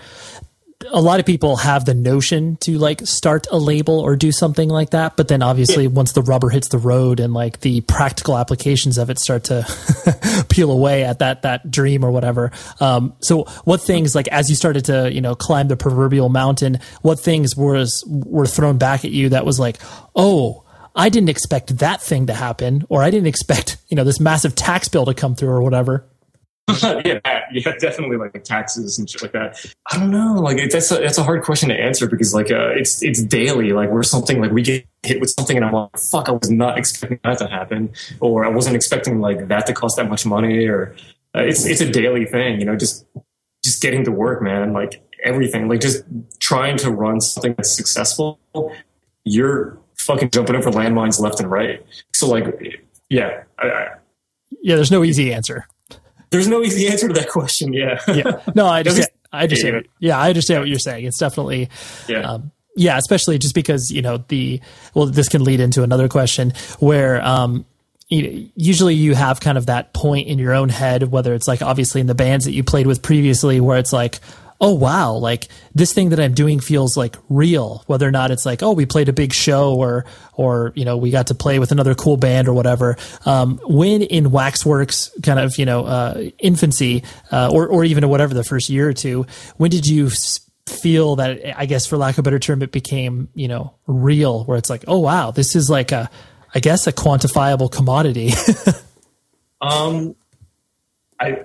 E: A lot of people have the notion to like start a label or do something like that. But then obviously yeah. once the rubber hits the road and like the practical applications of it start to peel away at that, that dream or whatever. Um, so what things like, as you started to, you know, climb the proverbial mountain, what things was, were thrown back at you that was like, oh, I didn't expect that thing to happen, or I didn't expect, you know, this massive tax bill to come through or whatever.
F: yeah, yeah, definitely like taxes and shit like that. I don't know, like it, that's a that's a hard question to answer because like uh, it's it's daily. Like we're something like we get hit with something and I'm like, fuck, I was not expecting that to happen, or I wasn't expecting like that to cost that much money, or uh, it's it's a daily thing, you know, just just getting to work, man. Like everything, like just trying to run something that's successful. You're fucking jumping over landmines left and right. So like, yeah, I, I,
E: yeah. There's no easy answer.
F: There's no easy answer to that question. Yeah.
E: yeah. No, I just, I understand. Yeah, I understand what you're saying. It's definitely,
F: yeah.
E: Um, yeah, especially just because, you know, the, well, this can lead into another question where, um, you, usually you have kind of that point in your own head, whether it's like obviously in the bands that you played with previously, where it's like, oh, wow, like this thing that I'm doing feels like real, whether or not it's like, oh, we played a big show or, or, you know, we got to play with another cool band or whatever. Um, when in Waxwork's kind of, you know, uh, infancy, uh, or, or even whatever the first year or two, when did you feel that, I guess for lack of a better term, it became, you know, real, where it's like, oh, wow, this is like a, I guess a quantifiable commodity?
F: um, I,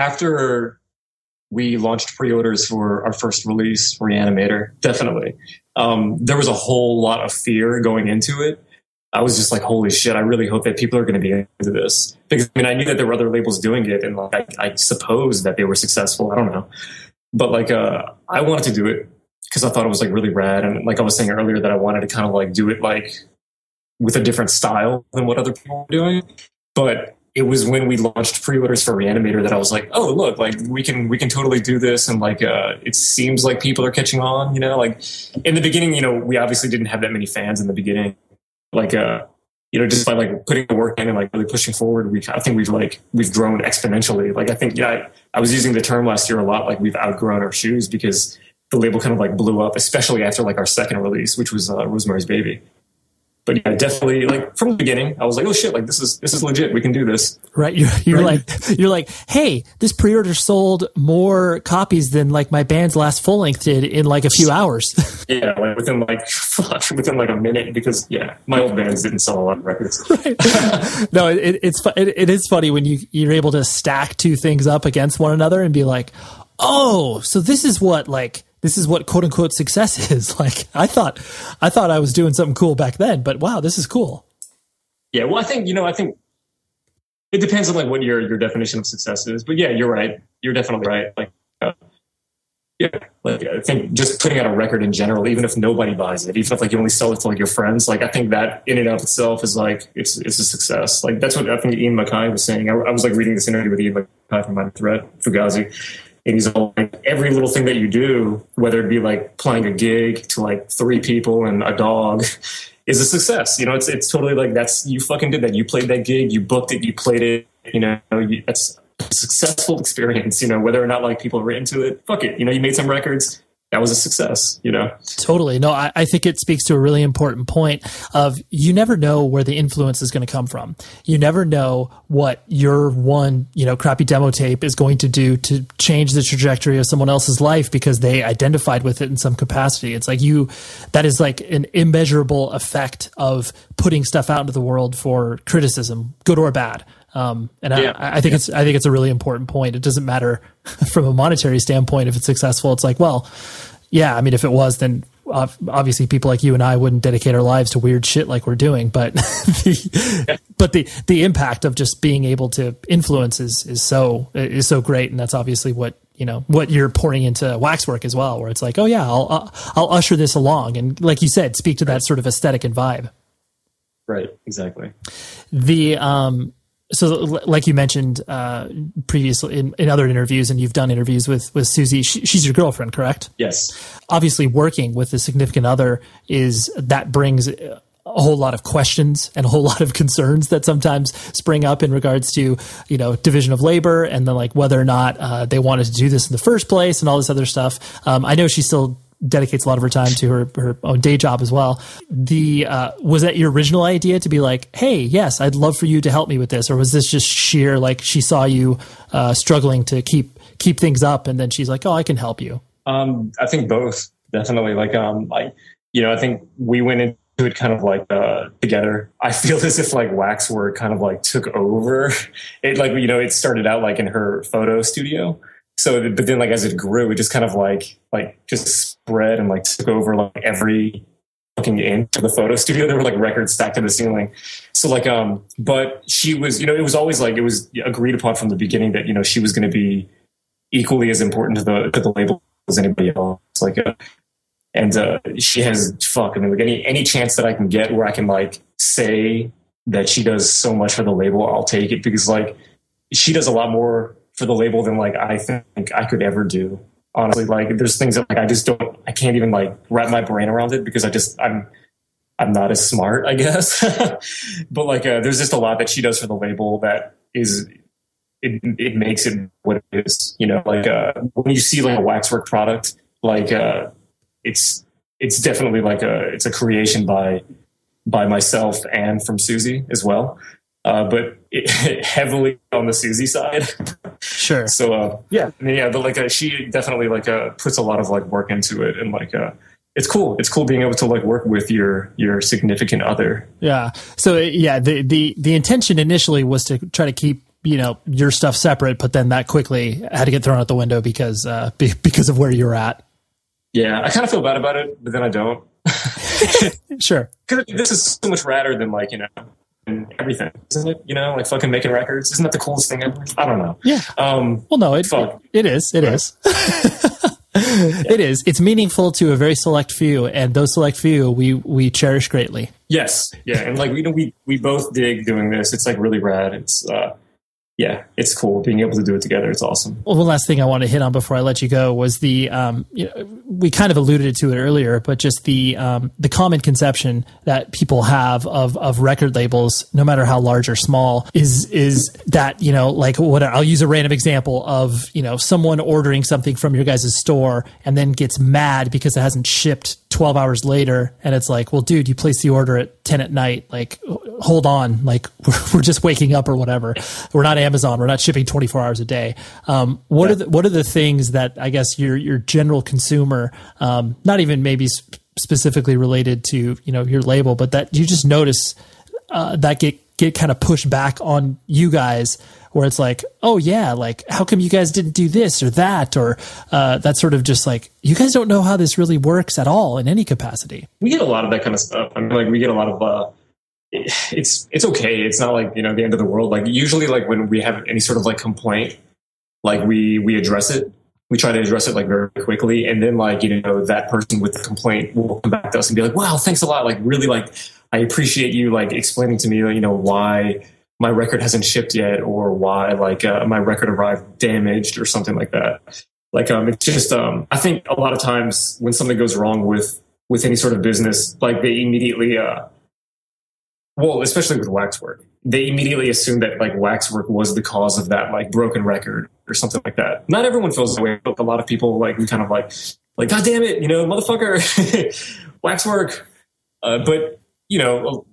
F: after we launched pre-orders for our first release, Reanimator, definitely. um, there was a whole lot of fear going into it. I was just like, holy shit, I really hope that people are going to be into this. Because I mean, I knew that there were other labels doing it, and like, I, I suppose that they were successful. I don't know. But like, uh, I wanted to do it because I thought it was like really rad. And like I was saying earlier, that I wanted to kind of like do it like with a different style than what other people were doing. But it was when we launched pre-orders for Reanimator that I was like, oh, look, like we can, we can totally do this. And like, uh, it seems like people are catching on, you know, like in the beginning, you know, we obviously didn't have that many fans in the beginning. Like, uh, you know, just by like putting the work in and like really pushing forward, we I think we've like, we've grown exponentially. Like, I think, yeah, I, I was using the term last year a lot, like we've outgrown our shoes, because the label kind of like blew up, especially after like our second release, which was uh, Rosemary's Baby. But yeah, definitely, like from the beginning, I was like, "Oh shit! Like this is this is legit. We can do this."
E: Right? You're you're
F: right.
E: like you're like, "Hey, this pre-order sold more copies than like my band's last full length did in like a few hours."
F: Yeah, like within like within like a minute, because yeah, my old bands didn't sell a lot of records.
E: Right. No, it, it's it, it is funny when you you're able to stack two things up against one another and be like, "Oh, so this is what like." This is what quote unquote success is. Like I thought, I thought I was doing something cool back then, but wow, this is cool.
F: Yeah. Well, I think, you know, I think it depends on like what your, your definition of success is, but yeah, you're right. You're definitely right. Like, uh, yeah, like I think just putting out a record in general, even if nobody buys it, even if like you only sell it to like your friends, like I think that in and of itself is like, it's, it's a success. Like that's what I think Ian Mackay was saying. I, I was like reading this interview with Ian Mackay from my thread, Fugazi. And he's all like, every little thing that you do, whether it be like playing a gig to like three people and a dog, is a success. You know, it's it's totally like that's you fucking did that. You played that gig, you booked it, you played it. You know, you, that's a successful experience. You know, whether or not like people are into it, fuck it. You know, you made some records. That was a success, you know?
E: Totally. No, I, I think it speaks to a really important point of you never know where the influence is going to come from. You never know what your one, you know, crappy demo tape is going to do to change the trajectory of someone else's life because they identified with it in some capacity. It's like you, that is like an immeasurable effect of putting stuff out into the world for criticism, good or bad. Um, and yeah. I, I think yeah. it's, I think it's a really important point. It doesn't matter from a monetary standpoint if it's successful. It's like, well, yeah, I mean, if it was, then obviously people like you and I wouldn't dedicate our lives to weird shit like we're doing. But the, yeah. but the, the impact of just being able to influence is, is so, is so great. And that's obviously what, you know, what you're pouring into Waxwork as well, where it's like, oh yeah, I'll, I'll usher this along. And like you said, speak to that sort of aesthetic and vibe.
F: Right. Exactly.
E: The, um, So like you mentioned uh, previously in, in other interviews, and you've done interviews with, with Susie, she, she's your girlfriend, correct?
F: Yes.
E: Obviously working with a significant other is that brings a whole lot of questions and a whole lot of concerns that sometimes spring up in regards to, you know, division of labor and then like whether or not uh, they wanted to do this in the first place and all this other stuff. Um, I know she still dedicates a lot of her time to her, her own day job as well. The, uh, was that your original idea to be like, hey, yes, I'd love for you to help me with this? Or was this just sheer, like she saw you, uh, struggling to keep, keep things up. And then she's like, oh, I can help you.
F: Um, I think both, definitely. Like, um, like, you know, I think we went into it kind of like, uh, together. I feel as if like Waxwork kind of like took over it. Like, you know, it started out like in her photo studio. So, but then like as it grew, it just kind of like, like just spread and like took over like every fucking inch of the photo studio. There were like records stacked to the ceiling. So like, um, but she was, you know, it was always like, it was agreed upon from the beginning that, you know, she was going to be equally as important to the, to the label as anybody else. Like, uh, and, uh, she has fuck, I mean, like any, any chance that I can get where I can like say that she does so much for the label, I'll take it, because like she does a lot more for the label than like I think I could ever do. Honestly, like there's things that like I just don't, I can't even like wrap my brain around it because I just I'm I'm not as smart, I guess. But like uh, there's just a lot that she does for the label that is it it makes it what it is. You know, like uh, when you see like a Waxwork product, like uh, it's it's definitely like a it's a creation by by myself and from Susie as well. Uh, but it, heavily on the Susie side.
E: Sure.
F: So, uh, yeah, I mean, yeah, but like, uh, she definitely like, uh, puts a lot of like work into it. And like, uh, it's cool. It's cool being able to like work with your, your significant other.
E: Yeah. So yeah, the, the, the intention initially was to try to keep, you know, your stuff separate, but then that quickly had to get thrown out the window because, uh, be, because of where you're at.
F: Yeah, I kind of feel bad about it, but then I don't.
E: Sure.
F: Because this is so much radder than like, you know, and everything, isn't it? You know, like fucking making records. Isn't that the coolest thing ever? I don't know.
E: Yeah.
F: Um,
E: well, no, it, it, it is. It right. is. It is. It's meaningful to a very select few, and those select few we we cherish greatly.
F: Yes. Yeah. And like, we we we both dig doing this. It's like really rad. It's, uh, yeah, it's cool being able to do it together. It's awesome.
E: Well, one last thing I want to hit on before I let you go was the, um, you know, we kind of alluded to it earlier, but just the, um, the common conception that people have of, of record labels, no matter how large or small, is, is that, you know, like what I'll use a random example of, you know, someone ordering something from your guys' store and then gets mad because it hasn't shipped twelve hours later. And it's like, well, dude, you placed the order at ten at night. Like, hold on. Like we're, we're just waking up or whatever. We're not Amazon. We're not shipping twenty-four hours a day. Um, what yeah. are the, what are the things that I guess your, your general consumer, um, not even maybe sp- specifically related to, you know, your label, but that you just notice, uh, that get, get kind of pushed back on you guys where it's like, oh yeah, like how come you guys didn't do this or that? Or, uh, that's sort of just like, you guys don't know how this really works at all in any capacity.
F: We get a lot of that kind of stuff. I mean, like we get a lot of, uh, it's it's okay. It's not like, you know, the end of the world. Like usually like when we have any sort of like complaint, like we we address it. We try to address it like very quickly. And then like, you know, that person with the complaint will come back to us and be like, wow, thanks a lot. Like really like I appreciate you like explaining to me, you know, why my record hasn't shipped yet or why like uh, my record arrived damaged or something like that. Like um it's just um I think a lot of times when something goes wrong with with any sort of business, like they immediately uh well, especially with Waxwork, they immediately assume that like Waxwork was the cause of that like broken record or something like that. Not everyone feels that way, but a lot of people like we kind of like like God damn it, you know, motherfucker, Waxwork. Uh, but you know,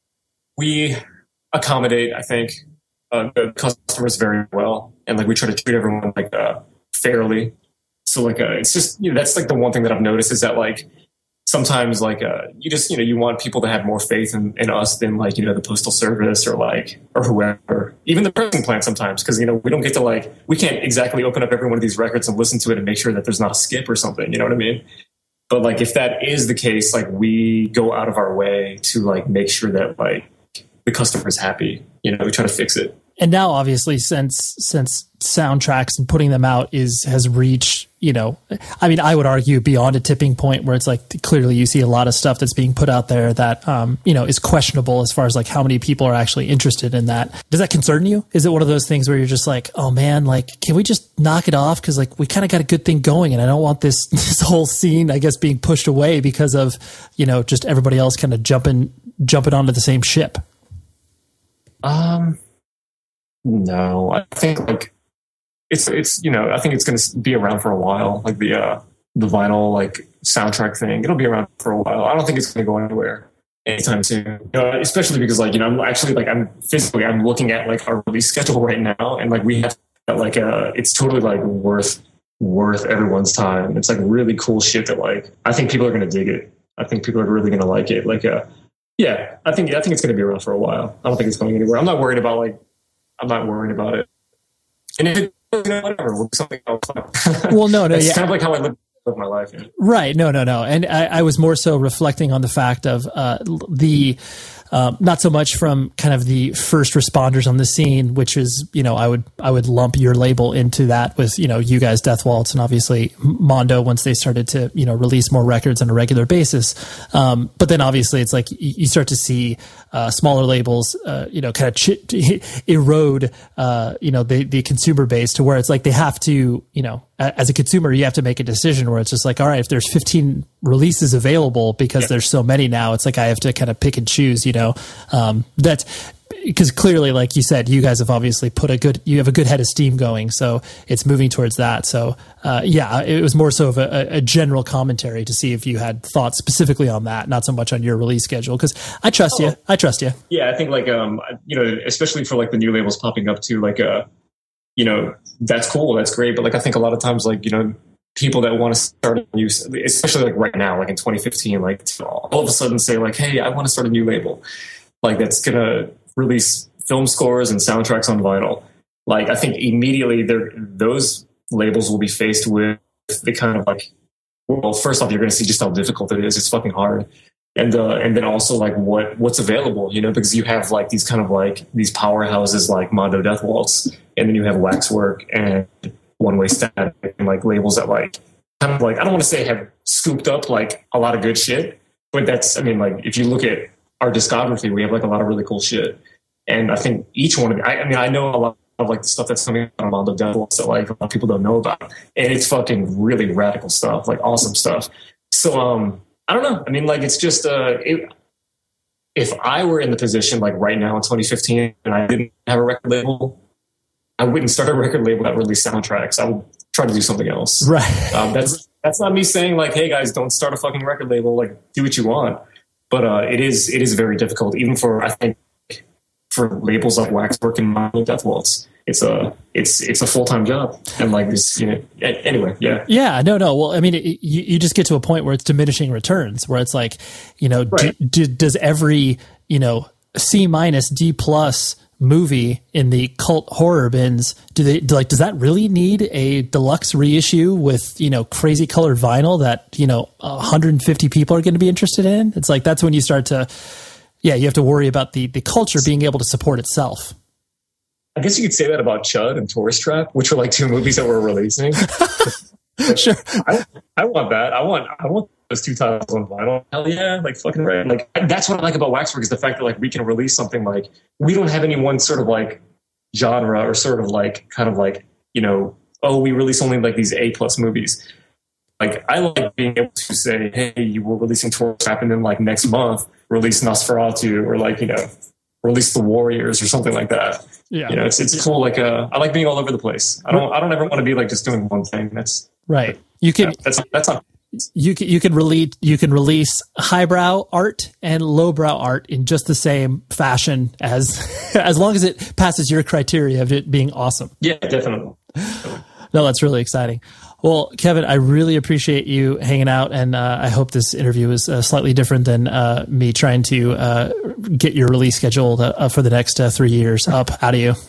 F: we accommodate, I think, uh, the customers very well, and like we try to treat everyone like uh, fairly. So like uh, it's just you know that's like the one thing that I've noticed is that like. Sometimes like uh, you just, you know, you want people to have more faith in, in us than like, you know, the postal service or like, or whoever, even the pressing plant sometimes. Cause you know, we don't get to like, we can't exactly open up every one of these records and listen to it and make sure that there's not a skip or something, you know what I mean? But like, if that is the case, like we go out of our way to like make sure that like the customer's happy, you know, we try to fix it.
E: And now obviously since, since soundtracks and putting them out is, has reached, you know, I mean, I would argue beyond a tipping point where it's like, clearly you see a lot of stuff that's being put out there that, um, you know, is questionable as far as like how many people are actually interested in that. Does that concern you? Is it one of those things where you're just like, oh man, like, can we just knock it off? Cause like we kind of got a good thing going and I don't want this, this whole scene, I guess, being pushed away because of, you know, just everybody else kind of jumping, jumping onto the same ship.
F: Um, no, I think like it's it's you know I think it's going to be around for a while. Like the uh, the vinyl like soundtrack thing, it'll be around for a while. I don't think it's going to go anywhere anytime soon. You know, especially because like you know I'm actually like I'm physically I'm looking at like our release schedule right now, and like we have like uh it's totally like worth worth everyone's time. It's like really cool shit that like I think people are going to dig it. I think people are really going to like it. Like uh yeah, I think I think it's going to be around for a while. I don't think it's going anywhere. I'm not worried about like. I'm not worried about it. And if it, you know, whatever, we'll do something else.
E: Well, no, no,
F: it's
E: yeah.
F: kind of like how I live, live my life. Yeah.
E: Right. No, no, no. And I, I was more so reflecting on the fact of uh, the, um, not so much from kind of the first responders on the scene, which is, you know, I would, I would lump your label into that with, you know, you guys, Death Waltz, and obviously Mondo once they started to, you know, release more records on a regular basis. Um, but then obviously it's like you start to see uh, smaller labels, uh, you know, kind of ch- erode, uh, you know, the, the consumer base to where it's like they have to, you know, as a consumer, you have to make a decision where it's just like, all right, if there's fifteen releases available because yeah. there's so many now, it's like I have to kind of pick and choose, you know, um, that's because clearly, like you said, you guys have obviously put a good, you have a good head of steam going. So it's moving towards that. So uh, yeah, it was more so of a, a general commentary to see if you had thoughts specifically on that, not so much on your release schedule. Cause I trust oh. you. I trust you.
F: Yeah. I think like, um, you know, especially for like the new labels popping up too, like, uh, you know, that's cool. That's great. But like, I think a lot of times, like, you know, people that want to start a new, especially like right now, like in twenty fifteen, like all of a sudden say like, hey, I want to start a new label. Like that's going to release film scores and soundtracks on vinyl. Like, I think immediately those labels will be faced with the kind of like, well, first off, you're going to see just how difficult it is. It's fucking hard. And, uh, and then also like what, what's available, you know, because you have like these kind of like these powerhouses like Mondo Death Waltz, and then you have Waxwork and One Way Static, and like labels that like, kind of like, I don't want to say have scooped up like a lot of good shit, but that's, I mean, like if you look at our discography, we have like a lot of really cool shit. And I think each one of them, I, I mean, I know a lot of like the stuff that's coming out of Mondo Death Waltz that like a lot of people don't know about. And it's fucking really radical stuff, like awesome stuff. So, um, I don't know. I mean, like, it's just, uh, it, if I were in the position like right now in twenty fifteen and I didn't have a record label, I wouldn't start a record label that released soundtracks. I would try to do something else.
E: Right.
F: Um, that's, that's not me saying like, hey guys, don't start a fucking record label. Like, do what you want. But, uh, it is, it is very difficult, even for, I think, for labels like Waxwork and Mondo Death Waltz. It's a it's it's a full time job, and like this, you know. Anyway, yeah,
E: yeah, no, no. Well, I mean, it, you you just get to a point where it's diminishing returns, where it's like, you know, right. do, do, does every you know C minus D plus movie in the cult horror bins, do they do, like does that really need a deluxe reissue with you know crazy colored vinyl that you know one hundred fifty people are going to be interested in? It's like that's when you start to, yeah, you have to worry about the the culture being able to support itself.
F: I guess you could say that about Chud and Tourist Trap, which were like two movies that we're releasing.
E: Sure.
F: I, I want that. I want I want those two titles on vinyl. Hell yeah. Like fucking right. Like that's what I like about Waxwork, is the fact that like we can release something like we don't have any one sort of like genre or sort of like kind of like, you know, oh, we release only like these A plus movies. Like I like being able to say, hey, you were releasing Tourist Trap and then like next month release Nosferatu, or like, you know, release The Warriors or something like that. Yeah, you know, it's it's cool. Like, uh, I like being all over the place. I don't I don't ever want to be like just doing one thing. That's
E: right. You can
F: that's that's not.
E: You can you can release you can release highbrow art and lowbrow art in just the same fashion, as as long as it passes your criteria of it being awesome.
F: Yeah, definitely.
E: No, that's really exciting. Well, Kevin, I really appreciate you hanging out, and uh, I hope this interview is uh, slightly different than uh, me trying to uh, get your release schedule uh, for the next uh, three years up out of you.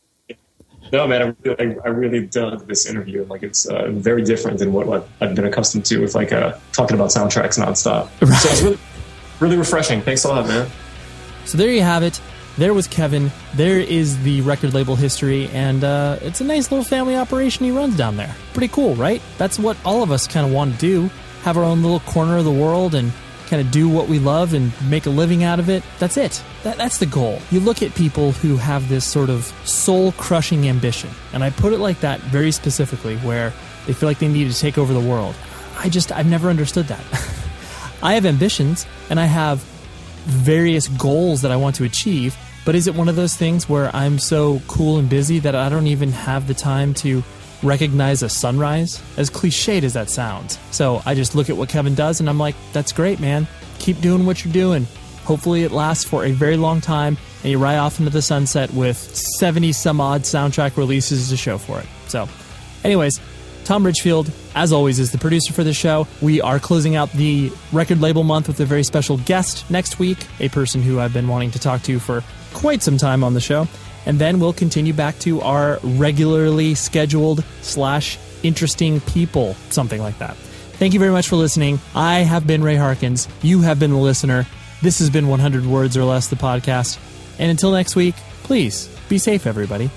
F: No, man, I really, I really dug this interview. Like, it's uh, very different than what, what I've been accustomed to with like uh, talking about soundtracks nonstop. Right. So it's really, really refreshing. Thanks a lot, man.
E: So there you have it. There was Kevin. There is the record label history, and uh, it's a nice little family operation he runs down there. Pretty cool, right? That's what all of us kind of want to do, have our own little corner of the world and kind of do what we love and make a living out of it. That's it. That, that's the goal. You look at people who have this sort of soul-crushing ambition, and I put it like that very specifically, where they feel like they need to take over the world. I just, I've never understood that. I have ambitions, and I have various goals that I want to achieve, but is it one of those things where I'm so cool and busy that I don't even have the time to recognize a sunrise? As cliched as that sounds. So I just look at what Kevin does and I'm like, that's great, man. Keep doing what you're doing. Hopefully it lasts for a very long time and you ride off into the sunset with seventy some odd soundtrack releases to show for it. So anyways, Tom Ridgefield, as always, is the producer for the show. We are closing out the record label month with a very special guest next week, a person who I've been wanting to talk to for quite some time on the show. And then we'll continue back to our regularly scheduled slash interesting people, something like that. Thank you very much for listening. I have been Ray Harkins. You have been the listener. This has been one hundred Words or Less, the podcast. And until next week, please be safe, everybody.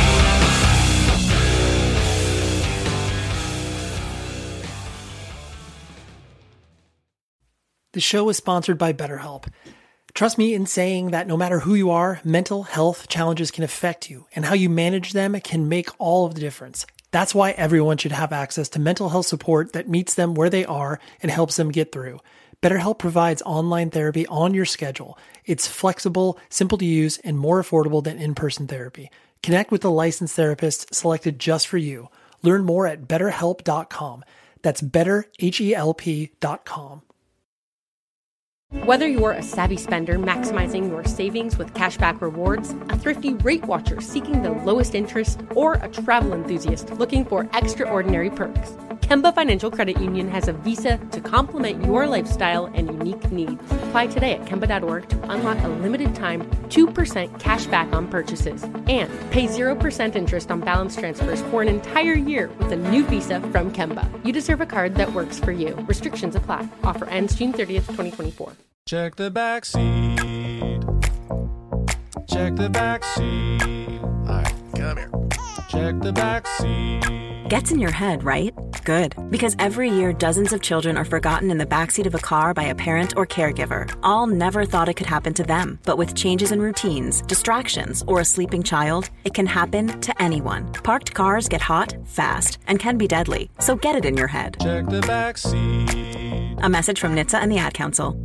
G: The show is sponsored by BetterHelp. Trust me in saying that no matter who you are, mental health challenges can affect you, and how you manage them can make all of the difference. That's why everyone should have access to mental health support that meets them where they are and helps them get through. BetterHelp provides online therapy on your schedule. It's flexible, simple to use, and more affordable than in-person therapy. Connect with a licensed therapist selected just for you. Learn more at better help dot com. That's better help dot com.
J: Whether you're a savvy spender maximizing your savings with cashback rewards, a thrifty rate watcher seeking the lowest interest, or a travel enthusiast looking for extraordinary perks, Kemba Financial Credit Union has a visa to complement your lifestyle and unique needs. Apply today at Kemba dot org to unlock a limited time two percent cash back on purchases. And pay zero percent interest on balance transfers for an entire year with a new Visa from Kemba. You deserve a card that works for you. Restrictions apply. Offer ends June thirtieth, twenty twenty-four.
K: Check the back seat. Check the back seat. All right, come here. Check the back seat.
L: Gets in your head, right? Good. Because every year, dozens of children are forgotten in the backseat of a car by a parent or caregiver. All never thought it could happen to them. But with changes in routines, distractions, or a sleeping child, it can happen to anyone. Parked cars get hot, fast, and can be deadly. So get it in your head.
K: Check the back seat.
L: A message from N H T S A and the Ad Council.